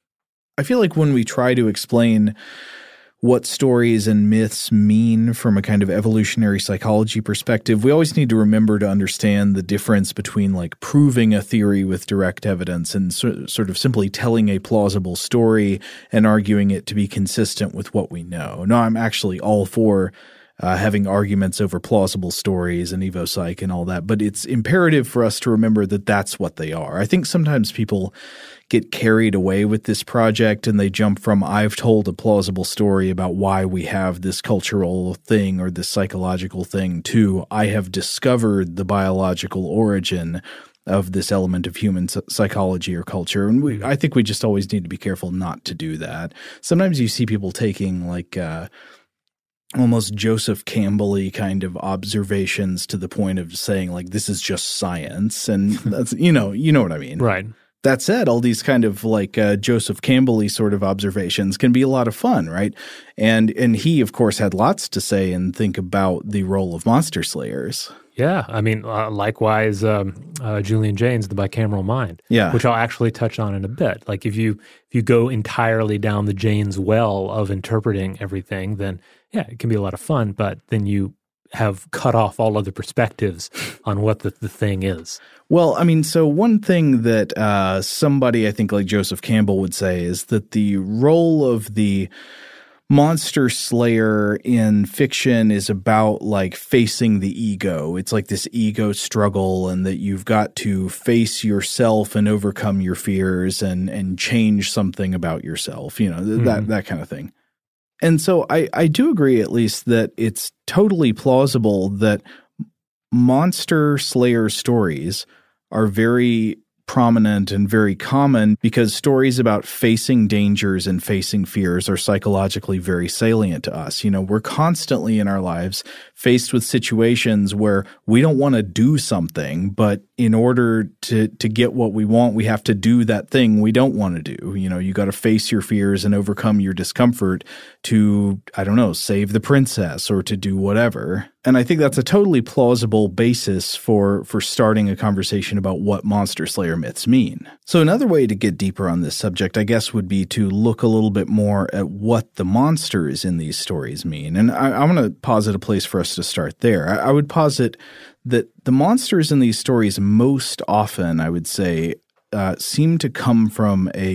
Speaker 1: I feel like when we try to explain what stories and myths mean from a kind of evolutionary psychology perspective, we always need to remember to understand the difference between like proving a theory with direct evidence and so, sort of simply telling a plausible story and arguing it to be consistent with what we know. No, I'm actually all for Uh, having arguments over plausible stories and EvoPsych and all that. But it's imperative for us to remember that that's what they are. I think sometimes people get carried away with this project and they jump from I've told a plausible story about why we have this cultural thing or this psychological thing to I have discovered the biological origin of this element of human psychology or culture. And we, I think we just always need to be careful not to do that. Sometimes you see people taking like uh, – almost Joseph Campbell-y kind of observations to the point of saying like, this is just science. And that's, you know, you know what I mean?
Speaker 2: Right.
Speaker 1: That said, all these kind of like uh, Joseph Campbell-y sort of observations can be a lot of fun, right? And, and he, of course, had lots to say and think about the role of monster slayers.
Speaker 2: Yeah. I mean, uh, likewise, um, uh, Julian Jaynes, The Bicameral Mind,
Speaker 1: yeah.
Speaker 2: which I'll actually touch on in a bit. Like if you, if you go entirely down the Jaynes well of interpreting everything, then yeah, it can be a lot of fun, but then you have cut off all other perspectives on what the, the thing is.
Speaker 1: Well, I mean, so one thing that uh, somebody, I think like Joseph Campbell would say is that the role of the monster slayer in fiction is about like facing the ego. It's like this ego struggle and that you've got to face yourself and overcome your fears and, and change something about yourself, you know, th- mm-hmm. that, that kind of thing. And so I, I do agree at least that it's totally plausible that monster slayer stories are very prominent and very common because stories about facing dangers and facing fears are psychologically very salient to us. You know, we're constantly in our lives faced with situations where we don't want to do something, but in order to to get what we want, we have to do that thing we don't want to do. You know, you got to face your fears and overcome your discomfort to, I don't know, save the princess or to do whatever. And I think that's a totally plausible basis for for starting a conversation about what monster slayer myths mean. So another way to get deeper on this subject, I guess, would be to look a little bit more at what the monsters in these stories mean. And I, I'm going to posit a place for us to start there. I, I would posit that the monsters in these stories most often, I would say, uh, seem to come from a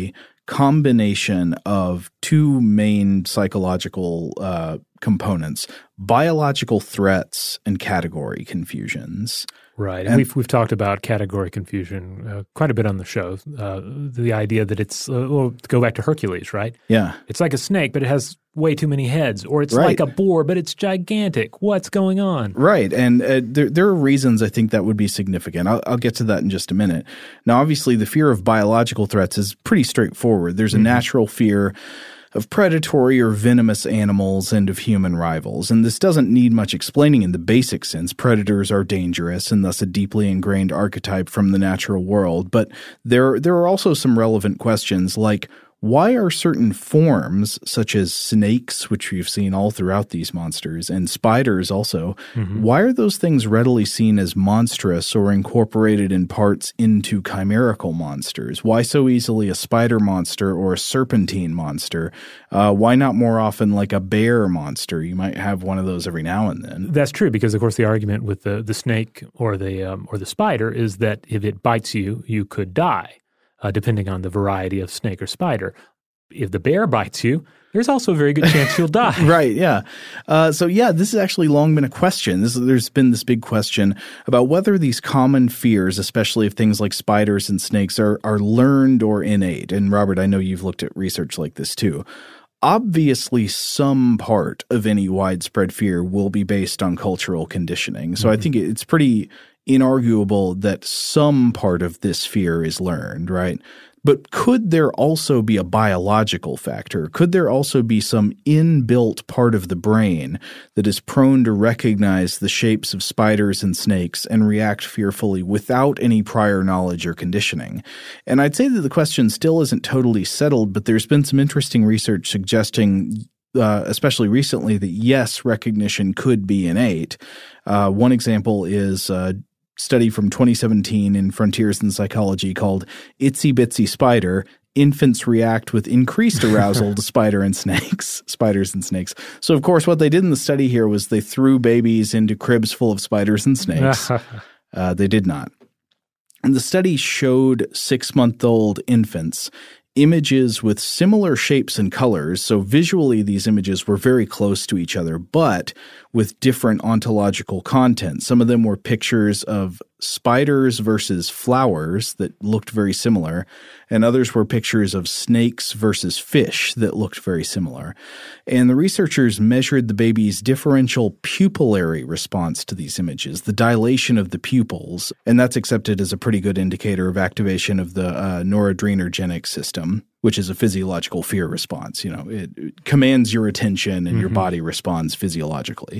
Speaker 1: combination of two main psychological uh, components: biological threats and category confusions.
Speaker 2: Right, and, and we've we've talked about category confusion uh, quite a bit on the show. Uh, the idea that it's uh, well, go back to Hercules, right?
Speaker 1: Yeah,
Speaker 2: it's like a snake, but it has way too many heads, or it's
Speaker 1: right.
Speaker 2: like a boar, but it's gigantic. What's going on?
Speaker 1: Right, and uh, there there are reasons I think that would be significant. I'll, I'll get to that in just a minute. Now, obviously, the fear of biological threats is pretty straightforward. There's a mm-hmm. natural fear of predatory or venomous animals and of human rivals. And this doesn't need much explaining in the basic sense. Predators are dangerous and thus a deeply ingrained archetype from the natural world. But there, there are also some relevant questions like, why are certain forms, such as snakes, which we've seen all throughout these monsters, and spiders also, mm-hmm. why are those things readily seen as monstrous or incorporated in parts into chimerical monsters? Why so easily a spider monster or a serpentine monster? Uh, why not more often like a bear monster? You might have one of those every now and then.
Speaker 2: That's true, because of course the argument with the, the snake or the um, or the spider is that if it bites you, you could die. Uh, depending on the variety of snake or spider. If the bear bites you, there's also a very good chance you'll die.
Speaker 1: Right, yeah. Uh, so, yeah, this has actually long been a question. This, there's been this big question about whether these common fears, especially of things like spiders and snakes, are, are learned or innate. And, Robert, I know you've looked at research like this too. Obviously, some part of any widespread fear will be based on cultural conditioning. So mm-hmm. I think it's pretty inarguable that some part of this fear is learned, right? But could there also be a biological factor? Could there also be some inbuilt part of the brain that is prone to recognize the shapes of spiders and snakes and react fearfully without any prior knowledge or conditioning? And I'd say that the question still isn't totally settled, but there's been some interesting research suggesting Uh, especially recently, that yes, recognition could be innate. Uh, one example is a study from twenty seventeen in Frontiers in Psychology called Itsy Bitsy Spider, Infants React with Increased Arousal to Spider and Snakes, Spiders and Snakes. So, of course, what they did in the study here was they threw babies into cribs full of spiders and snakes. uh, they did not. And the study showed six-month-old infants images with similar shapes and colors. So visually, these images were very close to each other, but with different ontological content. Some of them were pictures of spiders versus flowers that looked very similar, and others were pictures of snakes versus fish that looked very similar. And the researchers measured the baby's differential pupillary response to these images, the dilation of the pupils, and that's accepted as a pretty good indicator of activation of the uh, noradrenergic system, which is a physiological fear response. You know, it, it commands your attention and mm-hmm. your body responds physiologically.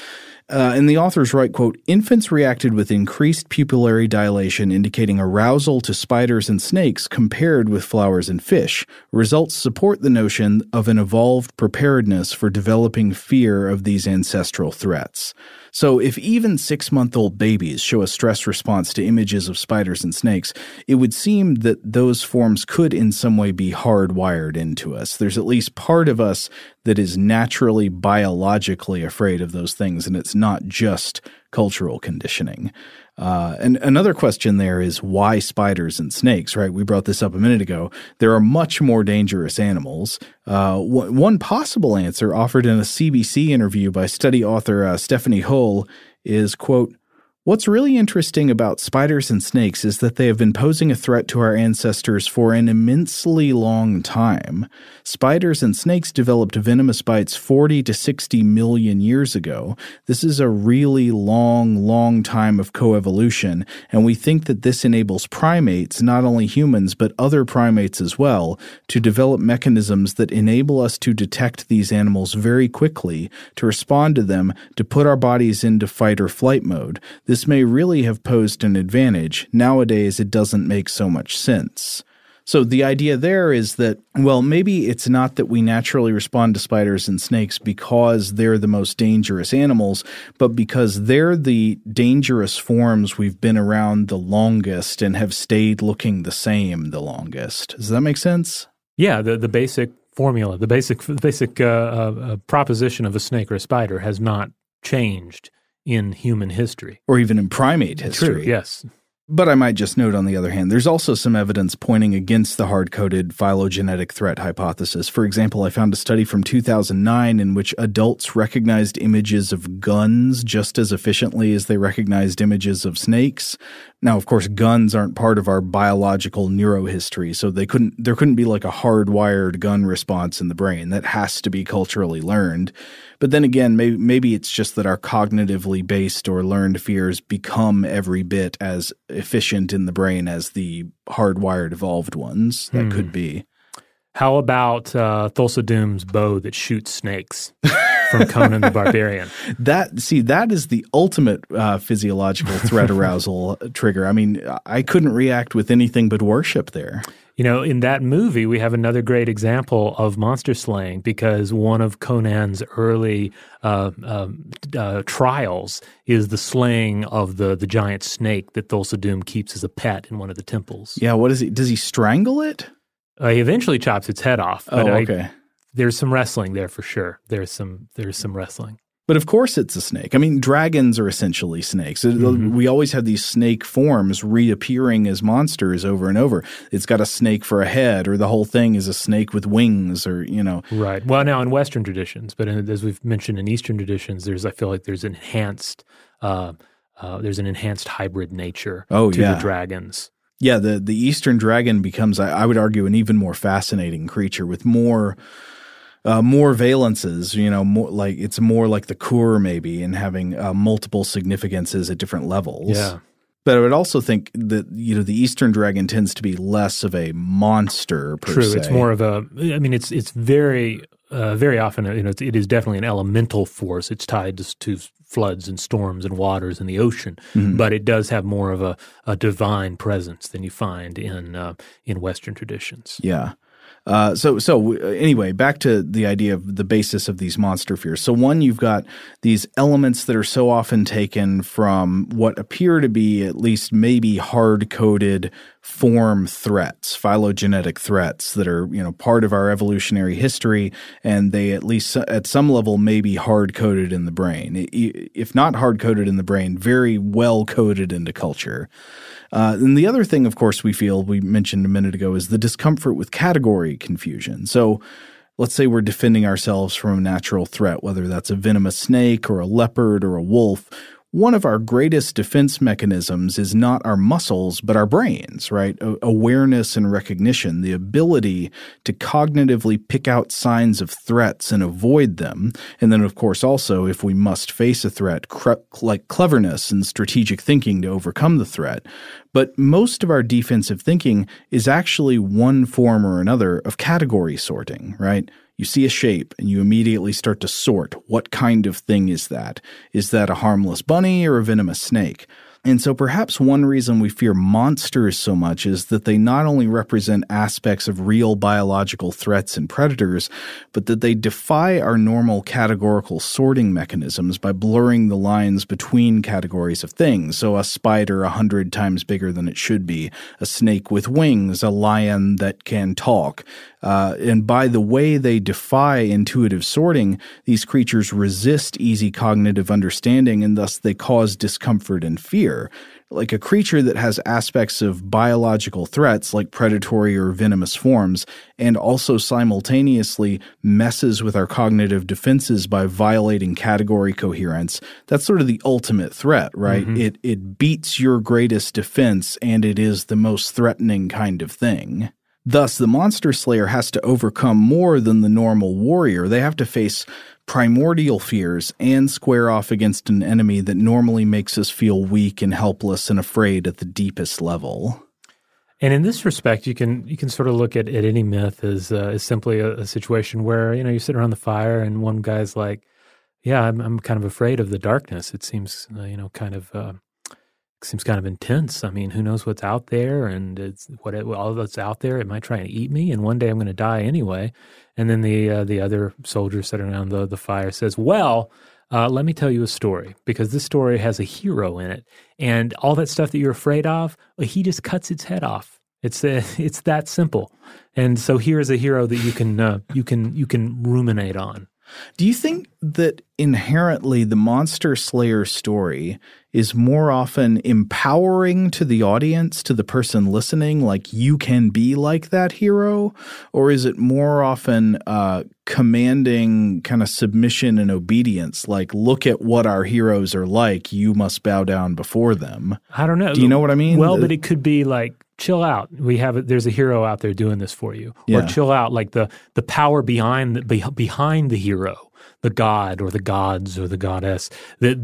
Speaker 1: Uh, and the authors write, quote, infants reacted with increased pupillary dilation indicating arousal to spiders and snakes compared with flowers and fish. Results support the notion of an evolved preparedness for developing fear of these ancestral threats. So if even six-month-old babies show a stress response to images of spiders and snakes, it would seem that those forms could in some way be hardwired into us. There's at least part of us that is naturally biologically afraid of those things, and it's not just cultural conditioning. Uh, and another question there is why spiders and snakes, right? We brought this up a minute ago. There are much more dangerous animals. Uh, w- one possible answer offered in a C B C interview by study author uh, Stephanie Hull is, quote, what's really interesting about spiders and snakes is that they have been posing a threat to our ancestors for an immensely long time. Spiders and snakes developed venomous bites forty to sixty million years ago. This is a really long, long time of coevolution, and we think that this enables primates, not only humans, but other primates as well, to develop mechanisms that enable us to detect these animals very quickly, to respond to them, to put our bodies into fight or flight mode. This may really have posed an advantage. Nowadays, it doesn't make so much sense. So the idea there is that, well, maybe it's not that we naturally respond to spiders and snakes because they're the most dangerous animals, but because they're the dangerous forms we've been around the longest and have stayed looking the same the longest. Does that make sense?
Speaker 2: Yeah, the, the basic formula, the basic, basic uh, uh, proposition of a snake or a spider has not changed in human history.
Speaker 1: Or even in primate history.
Speaker 2: True, yes.
Speaker 1: But I might just note, on the other hand, there's also some evidence pointing against the hard-coded phylogenetic threat hypothesis. For example, I found a study from two thousand nine in which adults recognized images of guns just as efficiently as they recognized images of snakes. Now, of course, guns aren't part of our biological neurohistory, so they couldn't there couldn't be like a hardwired gun response in the brain. That has to be culturally learned. But then again, maybe, maybe it's just that our cognitively based or learned fears become every bit as efficient in the brain as the hardwired evolved ones. That hmm. could be.
Speaker 2: How about uh, Thulsa Doom's bow that shoots snakes from Conan the Barbarian?
Speaker 1: That see, that is the ultimate uh, physiological threat arousal trigger. I mean, I couldn't react with anything but worship there.
Speaker 2: You know, in that movie, we have another great example of monster slaying because one of Conan's early uh, uh, uh, trials is the slaying of the, the giant snake that Thulsa Doom keeps as a pet in one of the temples.
Speaker 1: Yeah, what is he? Does he strangle it?
Speaker 2: Uh, he eventually chops its head off. But
Speaker 1: oh, okay.
Speaker 2: I, there's some wrestling there for sure. There's some there's some wrestling.
Speaker 1: But of course it's a snake. I mean, dragons are essentially snakes. Mm-hmm. We always have these snake forms reappearing as monsters over and over. It's got a snake for a head, or the whole thing is a snake with wings, or, you know.
Speaker 2: Right. Well, now in Western traditions, but in, as we've mentioned in Eastern traditions, there's I feel like there's enhanced uh, uh, there's an enhanced hybrid nature
Speaker 1: oh,
Speaker 2: to
Speaker 1: yeah.
Speaker 2: the dragons.
Speaker 1: Yeah, the, the Eastern dragon becomes, I, I would argue, an even more fascinating creature with more uh, more valences. You know, more like it's more like the Kur maybe, and having uh, multiple significances at different levels.
Speaker 2: Yeah.
Speaker 1: But I would also think that, you know, the Eastern dragon tends to be less of a monster per
Speaker 2: True,
Speaker 1: se.
Speaker 2: it's more of a. I mean, it's it's very uh, very often, you know, it's, it is definitely an elemental force. It's tied to, to floods and storms and waters in the ocean, mm-hmm. but it does have more of a, a divine presence than you find in uh, in Western traditions.
Speaker 1: Yeah. Uh, so, so anyway, back to the idea of the basis of these monster fears. So one, you've got these elements that are so often taken from what appear to be at least maybe hard-coded form threats, phylogenetic threats that are, you know, part of our evolutionary history, and they at least at some level may be hard-coded in the brain. If not hard-coded in the brain, very well-coded into culture. Uh, and the other thing, of course, we feel, we mentioned a minute ago, is the discomfort with category confusion. So let's say we're defending ourselves from a natural threat, whether that's a venomous snake or a leopard or a wolf. One of our greatest defense mechanisms is not our muscles, but our brains, right? A- awareness and recognition, the ability to cognitively pick out signs of threats and avoid them. And then, of course, also, if we must face a threat, cre- like cleverness and strategic thinking to overcome the threat. But most of our defensive thinking is actually one form or another of category sorting, right? You see a shape and you immediately start to sort. What kind of thing is that? Is that a harmless bunny or a venomous snake? And so perhaps one reason we fear monsters so much is that they not only represent aspects of real biological threats and predators, but that they defy our normal categorical sorting mechanisms by blurring the lines between categories of things. So a spider a hundred times bigger than it should be, a snake with wings, a lion that can talk. Uh, and by the way they defy intuitive sorting, these creatures resist easy cognitive understanding, and thus they cause discomfort and fear. Like a creature that has aspects of biological threats like predatory or venomous forms, and also simultaneously messes with our cognitive defenses by violating category coherence, that's sort of the ultimate threat, right? Mm-hmm. It it beats your greatest defense, and it is the most threatening kind of thing. Thus, the monster slayer has to overcome more than the normal warrior. They have to face primordial fears and square off against an enemy that normally makes us feel weak and helpless and afraid at the deepest level.
Speaker 2: And in this respect, you can you can sort of look at, at any myth as uh, as simply a, a situation where, you know, you sit around the fire and one guy's like, yeah, I'm I'm kind of afraid of the darkness. It seems, uh, you know, kind of uh, seems kind of intense. I mean, who knows what's out there, and it's what it, all that's out there, it might try and eat me, and one day I'm going to die anyway. And then the uh, the other soldier sitting around the, the fire says, well, uh, let me tell you a story, because this story has a hero in it, and all that stuff that you're afraid of, he just cuts its head off. It's uh, it's that simple. And so here is a hero that you can uh, you can you can ruminate on.
Speaker 1: Do you think that inherently the Monster Slayer story is more often empowering to the audience, to the person listening, like you can be like that hero? Or is it more often uh, commanding kind of submission and obedience, like look at what our heroes are like, you must bow down before them?
Speaker 2: I don't know.
Speaker 1: Do you know what I mean?
Speaker 2: Well, but it could be like, chill out. We have a, there's a hero out there doing this for you.
Speaker 1: Yeah.
Speaker 2: Or chill out, like the the power behind the, be, behind the hero, the god or the gods or the goddess. That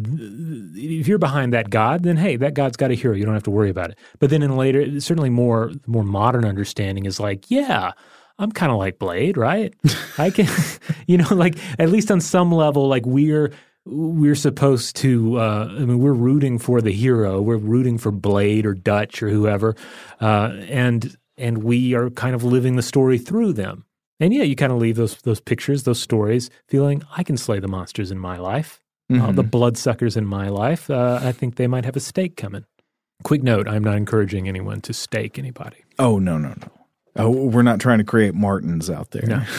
Speaker 2: if you're behind that god, then hey, that god's got a hero. You don't have to worry about it. But then in later, certainly more more modern understanding is like, yeah, I'm kind of like Blade, right? I can, you know, like at least on some level, like we're. We're supposed to, uh, I mean, we're rooting for the hero. We're rooting for Blade or Dutch or whoever. Uh, and and we are kind of living the story through them. And yeah, you kind of leave those those pictures, those stories, feeling, I can slay the monsters in my life. Mm-hmm. Uh, the bloodsuckers in my life. Uh, I think they might have a stake coming. Quick note, I'm not encouraging anyone to stake anybody.
Speaker 1: Oh, no, no, no. Oh, we're not trying to create Martins out there.
Speaker 2: No.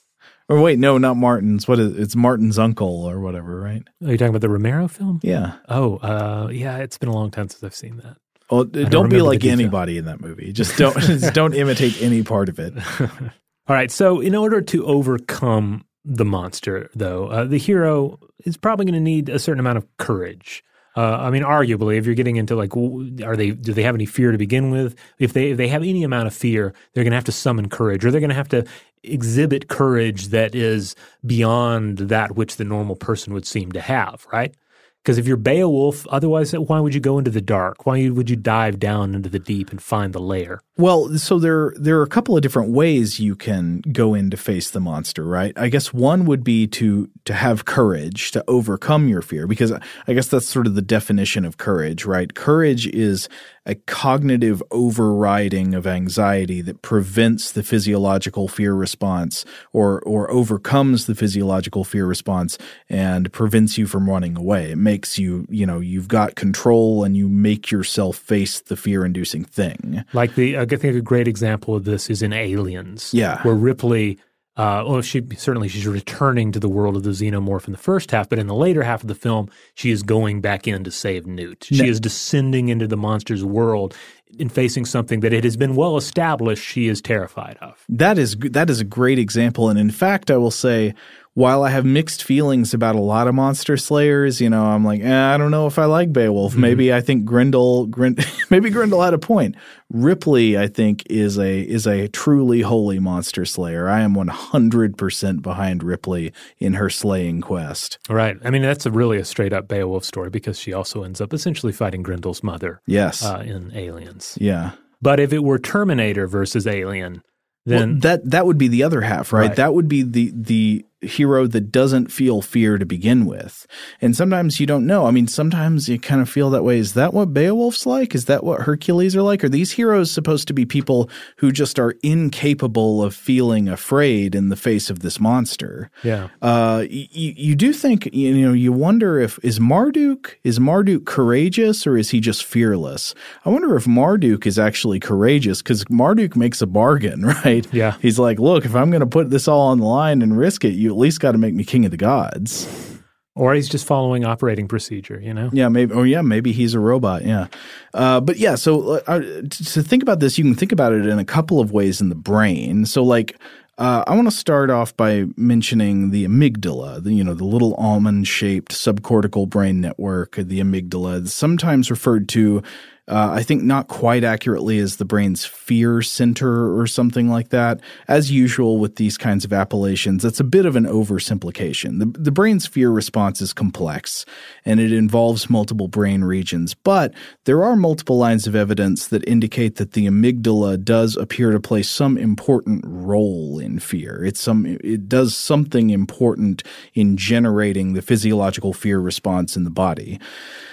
Speaker 1: Or wait, no, not Martin's. What is it's Martin's uncle or whatever, right?
Speaker 2: Are you talking about the Romero film?
Speaker 1: Yeah.
Speaker 2: Oh, uh, yeah. It's been a long time since I've seen that.
Speaker 1: Well, don't, don't be like anybody in that movie. Just don't just don't imitate any part of it.
Speaker 2: All right. So, in order to overcome the monster, though, uh, the hero is probably going to need a certain amount of courage. Uh, I mean, arguably, if you're getting into like, are they? Do they have any fear to begin with? If they if they have any amount of fear, they're going to have to summon courage, or they're going to have to exhibit courage that is beyond that which the normal person would seem to have, right? Because if you're Beowulf, otherwise, why would you go into the dark? Why would you dive down into the deep and find the lair?
Speaker 1: Well, so there there are a couple of different ways you can go in to face the monster, right? I guess one would be to to have courage, to overcome your fear, because I guess that's sort of the definition of courage, right? Courage is a cognitive overriding of anxiety that prevents the physiological fear response or or overcomes the physiological fear response and prevents you from running away. It makes you, you know, you've got control and you make yourself face the fear-inducing thing.
Speaker 2: Like the, I think a great example of this is in Aliens.
Speaker 1: Yeah.
Speaker 2: Where Ripley, uh, well, she certainly she's returning to the world of the xenomorph in the first half, but in the later half of the film, she is going back in to save Newt. She no. is descending into the monster's world and facing something that it has been well established she is terrified of.
Speaker 1: That is that is a great example, and in fact, I will say, while I have mixed feelings about a lot of monster slayers, you know, I'm like, eh, I don't know if I like Beowulf. Mm-hmm. Maybe I think Grendel, Grind, maybe Grendel had a point. Ripley, I think, is a is a truly holy monster slayer. I am one hundred percent behind Ripley in her slaying quest.
Speaker 2: Right. I mean, that's a really a straight up Beowulf story because she also ends up essentially fighting Grendel's mother.
Speaker 1: Yes.
Speaker 2: Uh, in Aliens.
Speaker 1: Yeah.
Speaker 2: But if it were Terminator versus Alien, then
Speaker 1: well, that that would be the other half, right?
Speaker 2: right?
Speaker 1: That would be the the hero that doesn't feel fear to begin with. And sometimes you don't know. I mean, sometimes you kind of feel that way. Is that what Beowulf's like? Is that what Hercules are like? Are these heroes supposed to be people who just are incapable of feeling afraid in the face of this monster?
Speaker 2: Yeah.
Speaker 1: Uh, you, you do think, you know, you wonder if, is Marduk, is Marduk courageous or is he just fearless? I wonder if Marduk is actually courageous because Marduk makes a bargain, right?
Speaker 2: Yeah.
Speaker 1: He's like, look, if I'm going to put this all on the line and risk it, you at least got to make me king of the gods.
Speaker 2: Or he's just following operating procedure, you know?
Speaker 1: Yeah, maybe. Oh, yeah, maybe he's a robot. Yeah. Uh, but yeah, so uh, to think about this, you can think about it in a couple of ways in the brain. So like, uh, I want to start off by mentioning the amygdala, the, you know, the little almond-shaped subcortical brain network, the amygdala, sometimes referred to Uh, I think not quite accurately as the brain's fear center or something like that. As usual with these kinds of appellations, it's a bit of an oversimplification. The, the brain's fear response is complex, and it involves multiple brain regions. But there are multiple lines of evidence that indicate that the amygdala does appear to play some important role in fear. It's some, it does something important in generating the physiological fear response in the body.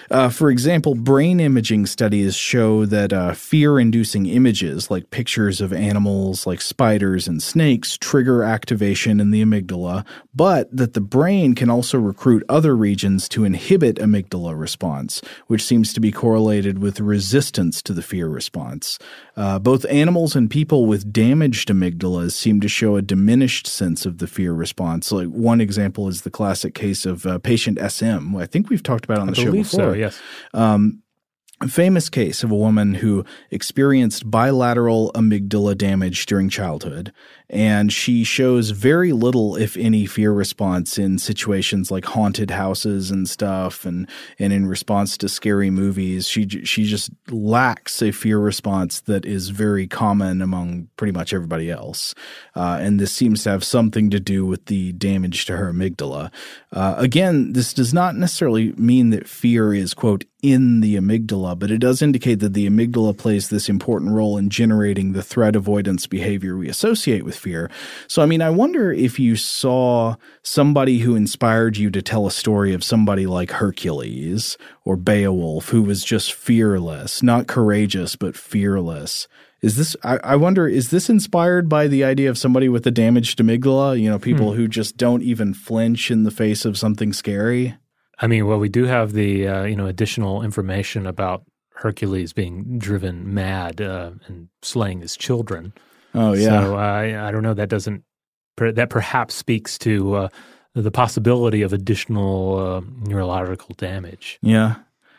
Speaker 1: Uh, for example, brain imaging studies show that uh, fear-inducing images like pictures of animals like spiders and snakes trigger activation in the amygdala, but that the brain can also recruit other regions to inhibit amygdala response, which seems to be correlated with resistance to the fear response. Uh, both animals and people with damaged amygdalas seem to show a diminished sense of the fear response. Like one example is the classic case of uh, patient S M, I think we've talked about on the show before.
Speaker 2: So, yes.
Speaker 1: Um, a famous case of a woman who experienced bilateral amygdala damage during childhood, and she shows very little, if any, fear response in situations like haunted houses and stuff, and and in response to scary movies. She she just lacks a fear response that is very common among pretty much everybody else, uh, and this seems to have something to do with the damage to her amygdala. Uh, again, this does not necessarily mean that fear is, quote, in the amygdala, but it does indicate that the amygdala plays this important role in generating the threat avoidance behavior we associate with fear. So, I mean, I wonder if you saw somebody who inspired you to tell a story of somebody like Hercules or Beowulf, who was just fearless, not courageous, but fearless. Is this, I, I wonder, is this inspired by the idea of somebody with a damaged amygdala? You know, people hmm. who just don't even flinch in the face of something scary?
Speaker 2: I mean, well, we do have the, uh, you know, additional information about Hercules being driven mad uh, and slaying his children.
Speaker 1: Oh, yeah.
Speaker 2: So uh, I don't know. That doesn't, that perhaps speaks to uh, the possibility of additional uh, neurological damage.
Speaker 1: Yeah.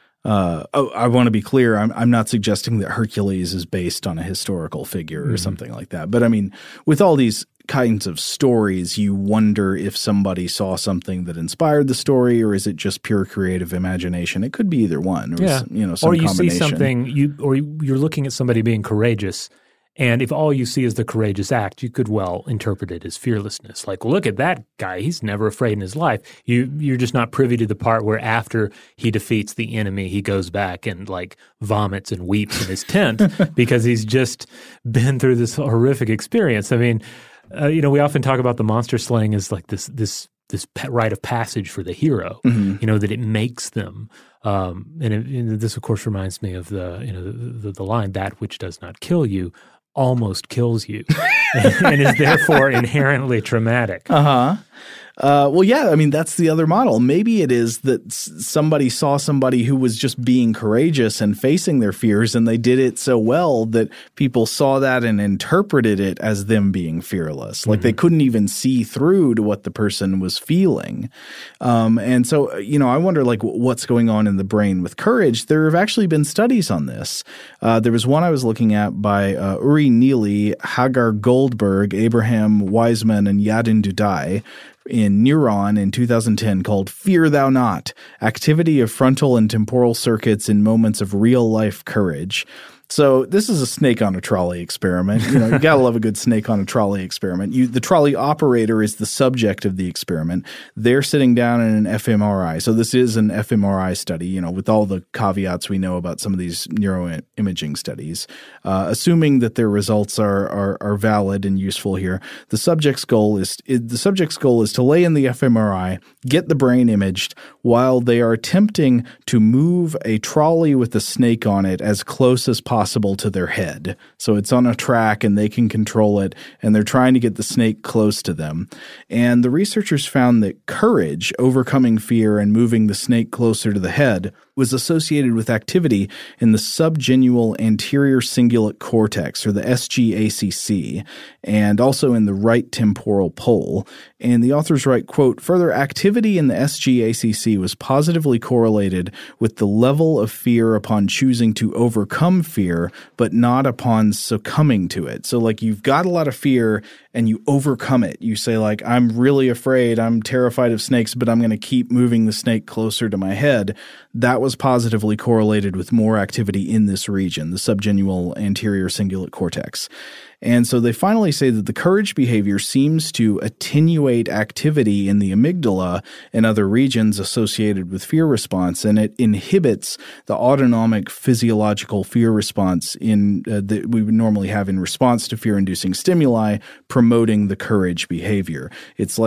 Speaker 1: Uh, oh, I want to be clear. I'm, I'm not suggesting that Hercules is based on a historical figure or mm-hmm. something like that. But I mean, with all these kinds of stories, you wonder if somebody saw something that inspired the story, or is it just pure creative imagination? It could be either one, or
Speaker 2: yeah.
Speaker 1: you know, some
Speaker 2: or you
Speaker 1: combination.
Speaker 2: see something, you or you're looking at somebody being courageous, and if all you see is the courageous act, you could well interpret it as fearlessness. Like, look at that guy; he's never afraid in his life. You you're just not privy to the part where after he defeats the enemy, he goes back and like vomits and weeps in his tent because he's just been through this horrific experience. I mean. Uh, you know, we often talk about the monster slaying as like this this this rite of passage for the hero. Mm-hmm. You know, that it makes them. Um, and, it, and this, of course, reminds me of the you know the, the, the line, "That which does not kill you almost kills you," and, and is therefore inherently traumatic.
Speaker 1: Uh huh. Uh, well, yeah, I mean, that's the other model. Maybe it is that s- somebody saw somebody who was just being courageous and facing their fears, and they did it so well that people saw that and interpreted it as them being fearless. Like mm-hmm. they couldn't even see through to what the person was feeling. Um, and so, you know, I wonder, like, what's going on in the brain with courage. There have actually been studies on this. Uh, there was one I was looking at by uh, Uri Neely, Hagar Goldberg, Abraham Wiseman, and Yadin Dudai in Neuron in two thousand ten called Fear Thou Not, Activity of Frontal and Temporal Circuits in Moments of Real-Life Courage. So this is a snake on a trolley experiment. You know, you gotta love a good snake on a trolley experiment. You, the trolley operator is the subject of the experiment. They're sitting down in an f M R I. So this is an f M R I study, you know, with all the caveats we know about some of these neuroimaging studies. Uh, assuming that their results are, are are valid and useful here, the subject's goal is the subject's goal is to lay in the f M R I, get the brain imaged, while they are attempting to move a trolley with a snake on it as close as possible. Possible to their head. So it's on a track and they can control it, and they're trying to get the snake close to them. And the researchers found that courage, overcoming fear and moving the snake closer to the head, was associated with activity in the subgenual anterior cingulate cortex, or the S G A C C, and also in the right temporal pole. And the authors write, quote, further, activity in the S G A C C was positively correlated with the level of fear upon choosing to overcome fear, but not upon succumbing to it. So like you've got a lot of fear and you overcome it. You say like, I'm really afraid, I'm terrified of snakes, but I'm going to keep moving the snake closer to my head. That was positively correlated with more activity in this region, the subgenual anterior cingulate cortex. And so they finally say that the courage behavior seems to attenuate activity in the amygdala and other regions associated with fear response, and it inhibits the autonomic physiological fear response in uh, that we would normally have in response to fear-inducing stimuli, promoting the courage behavior. It's like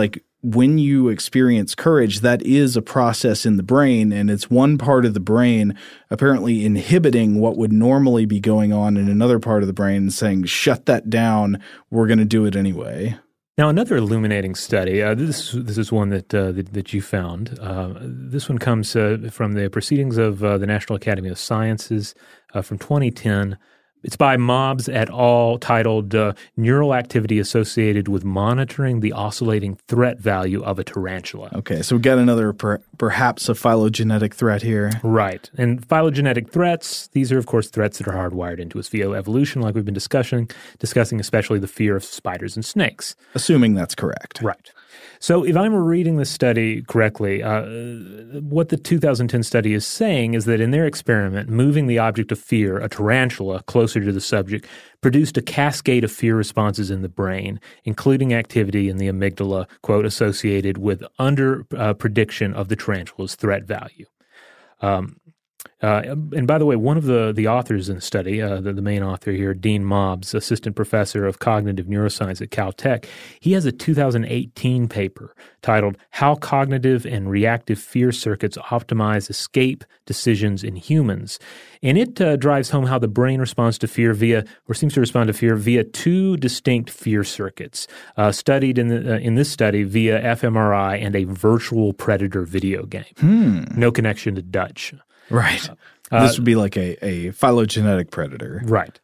Speaker 1: when you experience courage, that is a process in the brain, and it's one part of the brain apparently inhibiting what would normally be going on in another part of the brain, saying, shut that down, we're going to do it anyway.
Speaker 2: Now, another illuminating study, uh, this, this is one that, uh, that, that you found. Uh, this one comes uh, from the Proceedings of uh, the National Academy of Sciences uh, from twenty ten. It's by Mobbs et al., titled uh, Neural Activity Associated with Monitoring the Oscillating Threat Value of a Tarantula.
Speaker 1: Okay, so we got another per- perhaps a phylogenetic threat here.
Speaker 2: Right. And phylogenetic threats, these are, of course, threats that are hardwired into us via evolution, like we've been discussing, discussing especially the fear of spiders and snakes.
Speaker 1: Assuming that's correct.
Speaker 2: Right. So if I'm reading this study correctly, uh, what the two thousand ten study is saying is that in their experiment, moving the object of fear, a tarantula, closer to the subject, produced a cascade of fear responses in the brain, including activity in the amygdala, quote, associated with under uh, prediction of the tarantula's threat value. Um, Uh, and by the way, one of the, the authors in the study, uh, the, the main author here, Dean Mobbs, assistant professor of cognitive neuroscience at Caltech, he has a two thousand eighteen paper titled How Cognitive and Reactive Fear Circuits Optimize Escape Decisions in Humans. And it uh, drives home how the brain responds to fear via, or seems to respond to fear via two distinct fear circuits, uh, studied in, the, uh, in this study via fMRI and a virtual predator video game.
Speaker 1: Hmm.
Speaker 2: No connection to Dutch.
Speaker 1: Right.
Speaker 2: Uh,
Speaker 1: this would be like a, a phylogenetic predator.
Speaker 2: Right.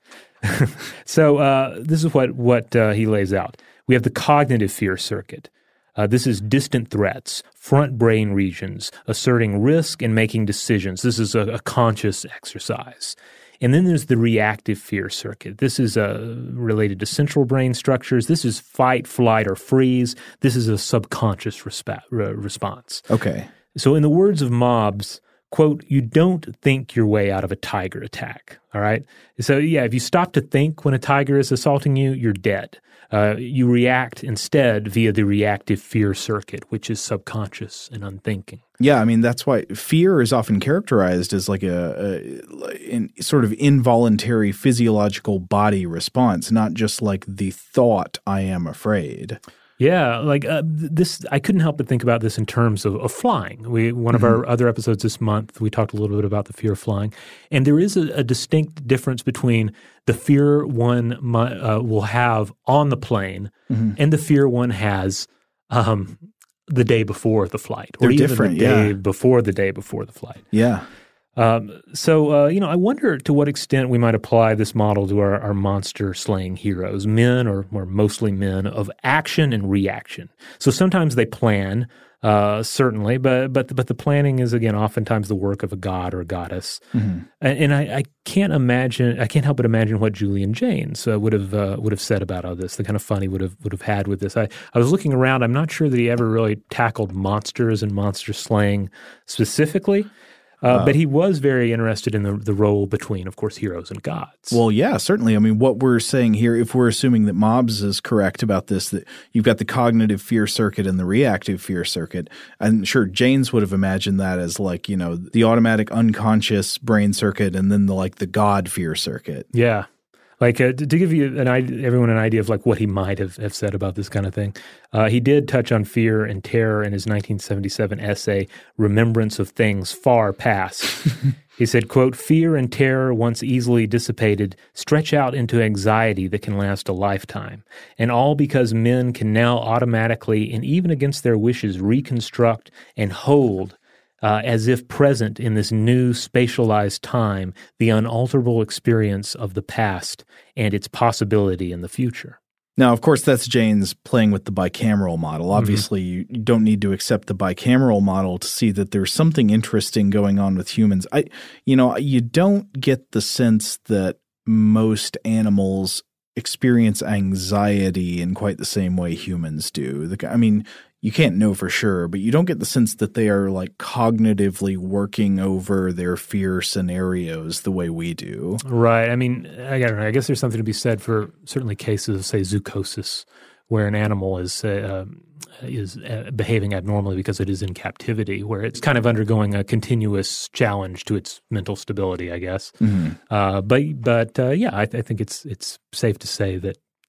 Speaker 2: So uh, this is what, what uh, he lays out. We have the cognitive fear circuit. Uh, this is distant threats, front brain regions, asserting risk and making decisions. This is a, a conscious exercise. And then there's the reactive fear circuit. This is uh, related to central brain structures. This is fight, flight, or freeze. This is a subconscious resp- re- response.
Speaker 1: Okay.
Speaker 2: So in the words of Mobbs, quote, you don't think your way out of a tiger attack, all right? So, yeah, if you stop to think when a tiger is assaulting you, you're dead. Uh, you react instead via the reactive fear circuit, which is subconscious and unthinking.
Speaker 1: Yeah, I mean, that's why fear is often characterized as like a, a in, sort of involuntary physiological body response, not just like the thought, I am afraid.
Speaker 2: Yeah, like uh, this, I couldn't help but think about this in terms of, of flying. We one of mm-hmm. our other episodes this month, we talked a little bit about the fear of flying, and there is a, a distinct difference between the fear one uh, will have on the plane mm-hmm. and the fear one has um, the day before the flight, or
Speaker 1: They're
Speaker 2: even
Speaker 1: different,
Speaker 2: the day
Speaker 1: yeah.
Speaker 2: before the day before the flight.
Speaker 1: Yeah.
Speaker 2: Um, so, uh, you know, I wonder to what extent we might apply this model to our, our monster-slaying heroes, men or, or mostly men of action and reaction. So sometimes they plan, uh, certainly, but but but the planning is, again, oftentimes the work of a god or a goddess. Mm-hmm. And, and I, I can't imagine, I can't help but imagine what Julian Jaynes uh, would have uh, would have said about all this, the kind of fun he would have would have had with this. I, I was looking around. I'm not sure that he ever really tackled monsters and monster slaying specifically. Uh, uh, but he was very interested in the, the role between, of course, heroes and gods.
Speaker 1: Well, yeah, certainly. I mean, what we're saying here, if we're assuming that Mobbs is correct about this, that you've got the cognitive fear circuit and the reactive fear circuit, I'm sure Jaynes would have imagined that as like, you know, the automatic unconscious brain circuit and then the like the God fear circuit.
Speaker 2: Yeah. Like uh, to, to give you an idea, everyone an idea of like what he might have, have said about this kind of thing, uh, he did touch on fear and terror in his nineteen seventy-seven essay, Remembrance of Things Far Past. He said, quote, fear and terror once easily dissipated stretch out into anxiety that can last a lifetime, and all because men can now automatically and even against their wishes reconstruct and hold Uh, as if present in this new spatialized time, the unalterable experience of the past and its possibility in the future.
Speaker 1: Now, of course, that's Jaynes playing with the bicameral model. Obviously, mm-hmm. you don't need to accept the bicameral model to see that there's something interesting going on with humans. I, you know, you don't get the sense that most animals experience anxiety in quite the same way humans do. The, I mean, you can't know for sure, but you don't get the sense that they are like cognitively working over their fear scenarios the way we do.
Speaker 2: Right. I mean, I don't know. I guess there's something to be said for certainly cases of, say, zoochosis, where an animal is uh, um, is uh, behaving abnormally because it is in captivity, where it's kind of undergoing a continuous challenge to its mental stability, I guess. Mm-hmm. Uh, but but uh, yeah, I, I think it's it's safe to say that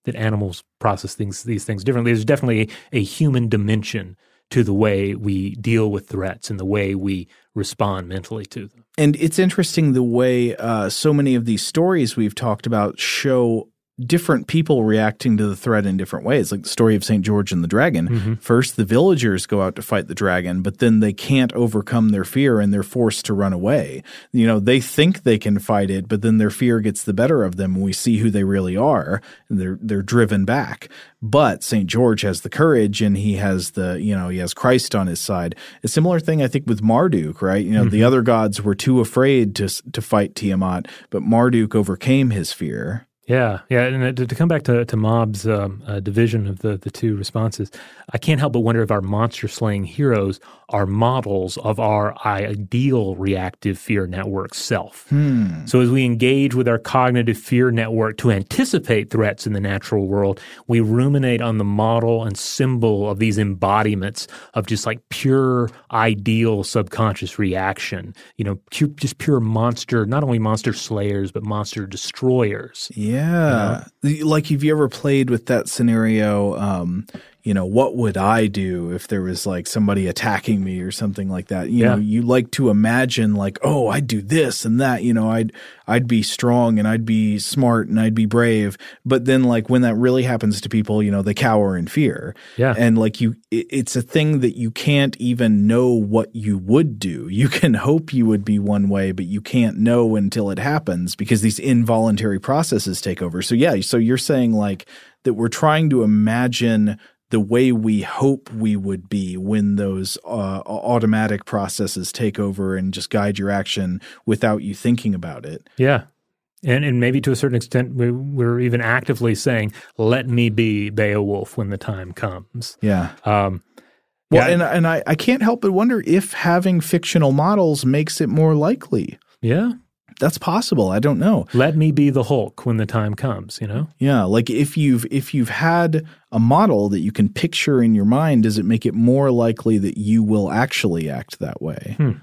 Speaker 2: that animals process things these things differently. There's definitely a, a human dimension to the way we deal with threats and the way we respond mentally to them.
Speaker 1: And it's interesting the way uh, so many of these stories we've talked about show different people reacting to the threat in different ways, like the story of Saint George and the Dragon. Mm-hmm. First, the villagers go out to fight the dragon, but then they can't overcome their fear and they're forced to run away. You know, they think they can fight it, but then their fear gets the better of them and we see who they really are, and they're they're driven back. But Saint George has the courage and he has the, you know, he has Christ on his side. A similar thing, I think, with Marduk, right? You know, mm-hmm. the other gods were too afraid to to fight Tiamat, but Marduk overcame his fear.
Speaker 2: Yeah, yeah, and to, to come back to, to Mob's um, uh, division of the, the two responses, I can't help but wonder if our monster-slaying heroes are models of our ideal reactive fear network self.
Speaker 1: Hmm.
Speaker 2: So as we engage with our cognitive fear network to anticipate threats in the natural world, we ruminate on the model and symbol of these embodiments of just like pure ideal subconscious reaction, you know, pu- just pure monster, not only monster slayers, but monster destroyers.
Speaker 1: Yeah. You know? Like, have you ever played with that scenario, um, you know, what would I do if there was like somebody attacking me or something like that? You
Speaker 2: yeah.
Speaker 1: know, you like to imagine like, oh, I'd do this and that, you know, I'd, I'd be strong and I'd be smart and I'd be brave. But then like when that really happens to people, you know, they cower in fear.
Speaker 2: Yeah.
Speaker 1: And like you, it, it's a thing that you can't even know what you would do. You can hope you would be one way, but you can't know until it happens because these involuntary processes take over. So yeah, so you're saying like that we're trying to imagine the way we hope we would be when those uh, automatic processes take over and just guide your action without you thinking about it.
Speaker 2: Yeah. And and maybe to a certain extent, we, we're even actively saying, let me be Beowulf when the time comes.
Speaker 1: Yeah.
Speaker 2: Um,
Speaker 1: well,
Speaker 2: yeah.
Speaker 1: and, and I, I can't help but wonder if having fictional models makes it more likely.
Speaker 2: Yeah.
Speaker 1: That's possible. I don't know.
Speaker 2: Let me be the Hulk when the time comes, you know?
Speaker 1: Yeah, like if you've if you've had a model that you can picture in your mind, does it make it more likely that you will actually act that way?
Speaker 2: Hmm.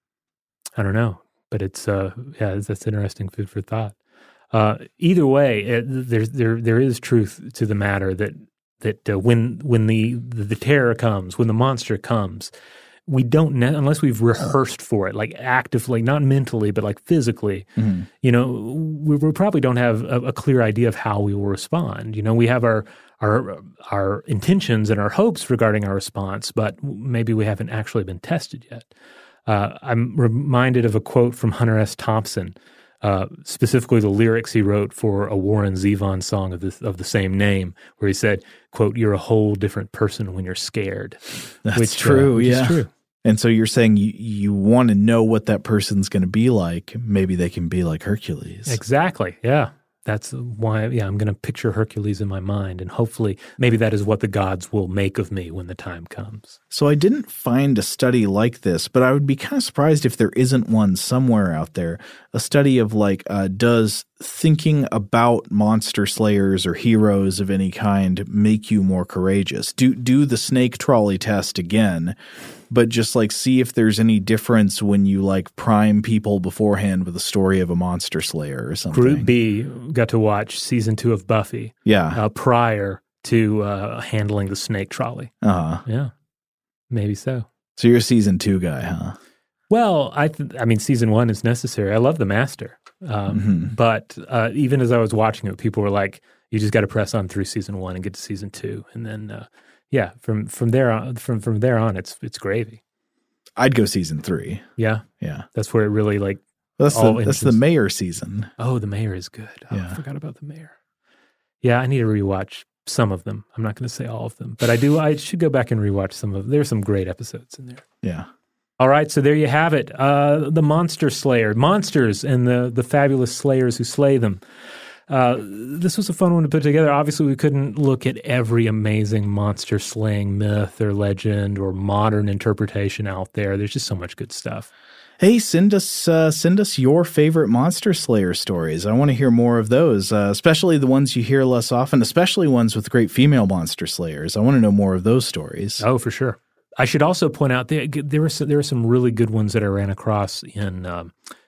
Speaker 2: I don't know, but it's uh yeah, that's interesting food for thought. Uh, either way, it, there there there is truth to the matter that that uh, when when the, the the terror comes, when the monster comes, we don't ne- unless we've rehearsed for it, like actively, not mentally, but like physically. Mm-hmm. You know, we, we probably don't have a, a clear idea of how we will respond. You know, we have our our our intentions and our hopes regarding our response, but maybe we haven't actually been tested yet. Uh, I'm reminded of a quote from Hunter S. Thompson, uh, specifically the lyrics he wrote for a Warren Zevon song of the of the same name, where he said, "quote You're a whole different person when you're scared."
Speaker 1: That's
Speaker 2: which,
Speaker 1: true.
Speaker 2: Uh, which
Speaker 1: yeah.
Speaker 2: is true.
Speaker 1: And so you're saying you, you want to know what that person's going to be like. Maybe they can be like Hercules.
Speaker 2: Exactly. Yeah. That's why, yeah, I'm going to picture Hercules in my mind, and hopefully maybe that is what the gods will make of me when the time comes.
Speaker 1: So I didn't find a study like this, but I would be kind of surprised if there isn't one somewhere out there. A study of like, uh, does thinking about monster slayers or heroes of any kind make you more courageous? Do do the snake trolley test again, but just like see if there's any difference when you like prime people beforehand with a story of a monster slayer or something.
Speaker 2: Group B got to watch season two of Buffy.
Speaker 1: Yeah.
Speaker 2: Uh, prior to uh, handling the snake trolley.
Speaker 1: Uh-huh.
Speaker 2: Yeah. Maybe so.
Speaker 1: So you're a season two guy, huh?
Speaker 2: Well, I th- I mean, season one is necessary. I love The Master. Um, mm-hmm. But uh, even as I was watching it, people were like, you just got to press on through season one and get to season two. And then, uh, yeah, from from there on, from, from there on, it's it's gravy.
Speaker 1: I'd go season three.
Speaker 2: Yeah?
Speaker 1: Yeah.
Speaker 2: That's where it really like
Speaker 1: That's the that's the Mayor season.
Speaker 2: Oh, the Mayor is good. Oh,
Speaker 1: yeah.
Speaker 2: I forgot about the Mayor. Yeah, I need to rewatch some of them. I'm not going to say all of them, but I do. I should go back and rewatch some of them. There's some great episodes in there.
Speaker 1: Yeah.
Speaker 2: All right, so there you have it. Uh, the Monster Slayer, monsters and the the fabulous slayers who slay them. Uh, this was a fun one to put together. Obviously, we couldn't look at every amazing monster slaying myth or legend or modern interpretation out there. There's just so much good stuff.
Speaker 1: Hey, send us uh, send us your favorite monster slayer stories. I want to hear more of those, uh, especially the ones you hear less often, especially ones with great female monster slayers. I want to know more of those stories.
Speaker 2: Oh, for sure. I should also point out that there were some, there were some really good ones that I ran across in um,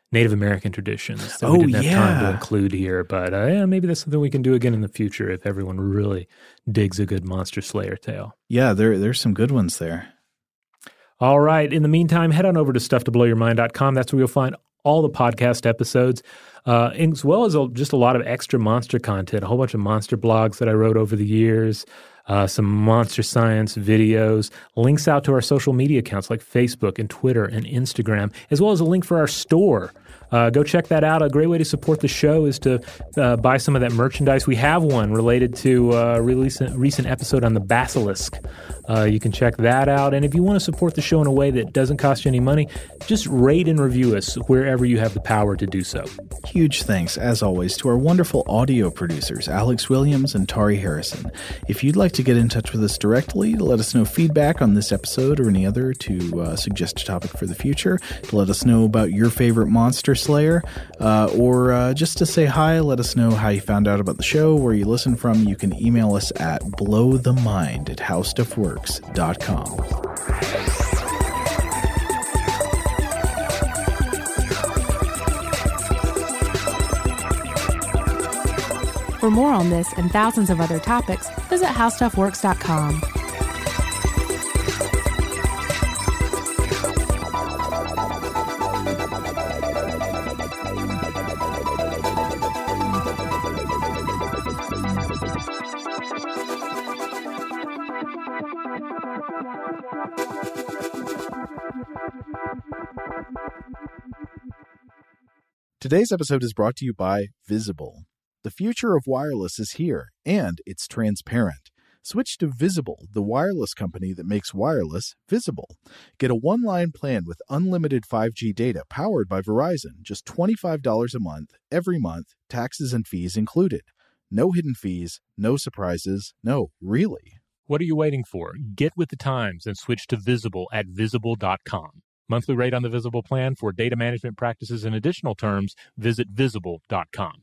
Speaker 2: Native American traditions that
Speaker 1: Oh,
Speaker 2: we didn't have
Speaker 1: yeah.
Speaker 2: time to include here. But uh, yeah, maybe that's something we can do again in the future if everyone really digs a good Monster Slayer tale.
Speaker 1: Yeah, there there's some good ones there.
Speaker 2: All right. In the meantime, head on over to stuff to blow your mind dot com. That's where you'll find all the podcast episodes, uh, as well as a, just a lot of extra monster content, a whole bunch of monster blogs that I wrote over the years, uh, some monster science videos, links out to our social media accounts like Facebook and Twitter and Instagram, as well as a link for our store. Uh, go check that out. A great way to support the show is to uh, buy some of that merchandise. We have one related to a recent, recent episode on the Basilisk. Uh, you can check that out. And if you want to support the show in a way that doesn't cost you any money, just rate and review us wherever you have the power to do so.
Speaker 1: Huge thanks, as always, to our wonderful audio producers, Alex Williams and Tari Harrison. If you'd like to get in touch with us directly, to let us know feedback on this episode or any other, to uh, suggest a topic for the future, to let us know about your favorite Monster Slayer, uh, or uh, just to say hi, let us know how you found out about the show, where you listen from, you can email us at blowthemind at how stuff works dot com.
Speaker 7: For more on this and thousands of other topics, visit how stuff works dot com.
Speaker 9: Today's episode is brought to you by Visible. The future of wireless is here, and it's transparent. Switch to Visible, the wireless company that makes wireless visible. Get a one-line plan with unlimited five G data powered by Verizon, just twenty-five dollars a month, every month, taxes and fees included. No hidden fees, no surprises, no, really.
Speaker 8: What are you waiting for? Get with the times and switch to Visible at visible dot com. Monthly rate on the Visible plan. For data management practices and additional terms, visit visible dot com.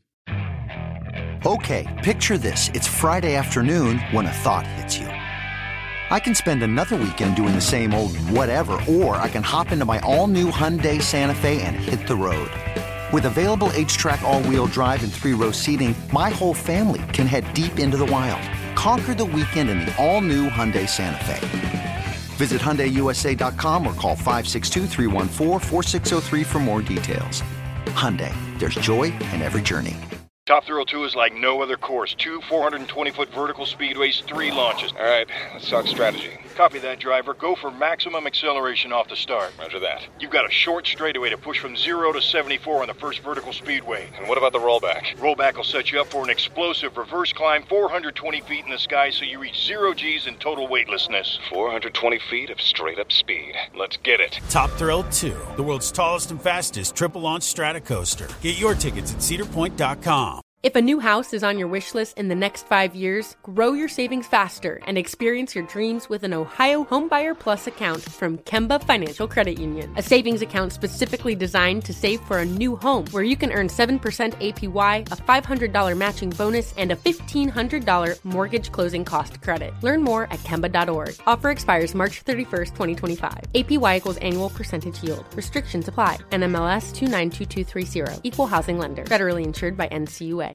Speaker 3: Okay, picture this. It's Friday afternoon when a thought hits you. I can spend another weekend doing the same old whatever, or I can hop into my all-new Hyundai Santa Fe and hit the road. With available H-Track all-wheel drive and three-row seating, my whole family can head deep into the wild. Conquer the weekend in the all-new Hyundai Santa Fe. Visit Hyundai U S A dot com or call five six two, three one four, four six zero three for more details. Hyundai, there's joy in every journey.
Speaker 4: Top Thrill two is like no other course. Two four hundred twenty foot vertical speedways, three launches.
Speaker 5: All right, let's talk strategy.
Speaker 4: Copy that, driver. Go for maximum acceleration off the start.
Speaker 5: Roger that.
Speaker 4: You've got a short straightaway to push from zero to seventy-four on the first vertical speedway.
Speaker 5: And what about the rollback?
Speaker 4: Rollback will set you up for an explosive reverse climb four hundred twenty feet in the sky so you reach zero G's in total weightlessness.
Speaker 5: four hundred twenty feet of straight-up speed. Let's get it.
Speaker 6: Top Thrill two, the world's tallest and fastest triple-launch Stratocoaster. Get your tickets at cedar point dot com.
Speaker 10: If a new house is on your wish list in the next five years, grow your savings faster and experience your dreams with an Ohio Homebuyer Plus account from Kemba Financial Credit Union. A savings account specifically designed to save for a new home, where you can earn seven percent A P Y, a five hundred dollars matching bonus, and a fifteen hundred dollars mortgage closing cost credit. Learn more at kemba dot org. Offer expires March thirty-first, twenty twenty-five. A P Y equals annual percentage yield. Restrictions apply. N M L S two nine two two three zero. Equal housing lender. Federally insured by N C U A.